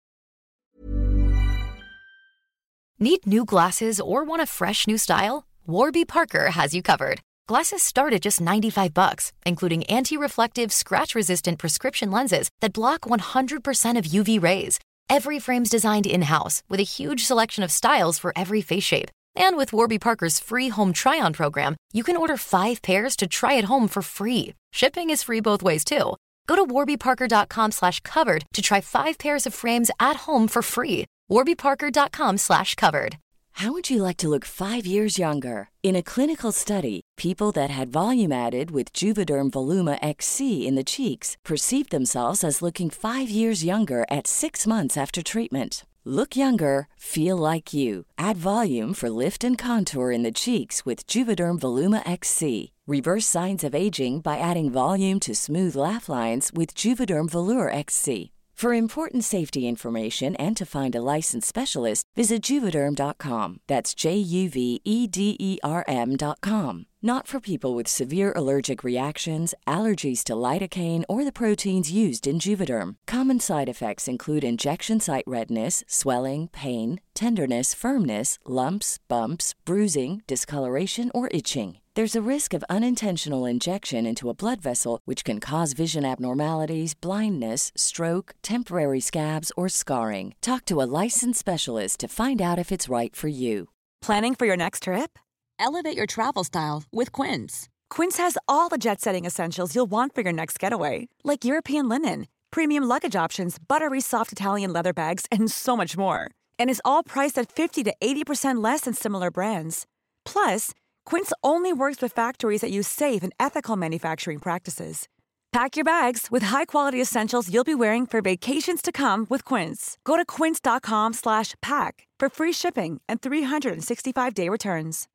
Need new glasses or want a fresh new style? Warby Parker has you covered. Glasses start at just ninety-five bucks, including anti-reflective, scratch-resistant prescription lenses that block one hundred percent of U V rays. Every frame's designed in-house with a huge selection of styles for every face shape. And with Warby Parker's free home try-on program, you can order five pairs to try at home for free. Shipping is free both ways, too. Go to warbyparker.com slash covered to try five pairs of frames at home for free. warbyparker.com slash covered. How would you like to look five years younger? In a clinical study, people that had volume added with Juvederm Voluma X C in the cheeks perceived themselves as looking five years younger at six months after treatment. Look younger, feel like you. Add volume for lift and contour in the cheeks with Juvederm Voluma X C. Reverse signs of aging by adding volume to smooth laugh lines with Juvederm Volure X C. For important safety information and to find a licensed specialist, visit Juvederm dot com. That's J U V E D E R M dot com. Not for people with severe allergic reactions, allergies to lidocaine, or the proteins used in Juvederm. Common side effects include injection site redness, swelling, pain, tenderness, firmness, lumps, bumps, bruising, discoloration, or itching. There's a risk of unintentional injection into a blood vessel, which can cause vision abnormalities, blindness, stroke, temporary scabs, or scarring. Talk to a licensed specialist to find out if it's right for you. Planning for your next trip? Elevate your travel style with Quince. Quince has all the jet-setting essentials you'll want for your next getaway, like European linen, premium luggage options, buttery soft Italian leather bags, and so much more. And is all priced at fifty to eighty percent less than similar brands. Plus, Quince only works with factories that use safe and ethical manufacturing practices. Pack your bags with high-quality essentials you'll be wearing for vacations to come with Quince. Go to quince.com slash pack for free shipping and three sixty-five day returns.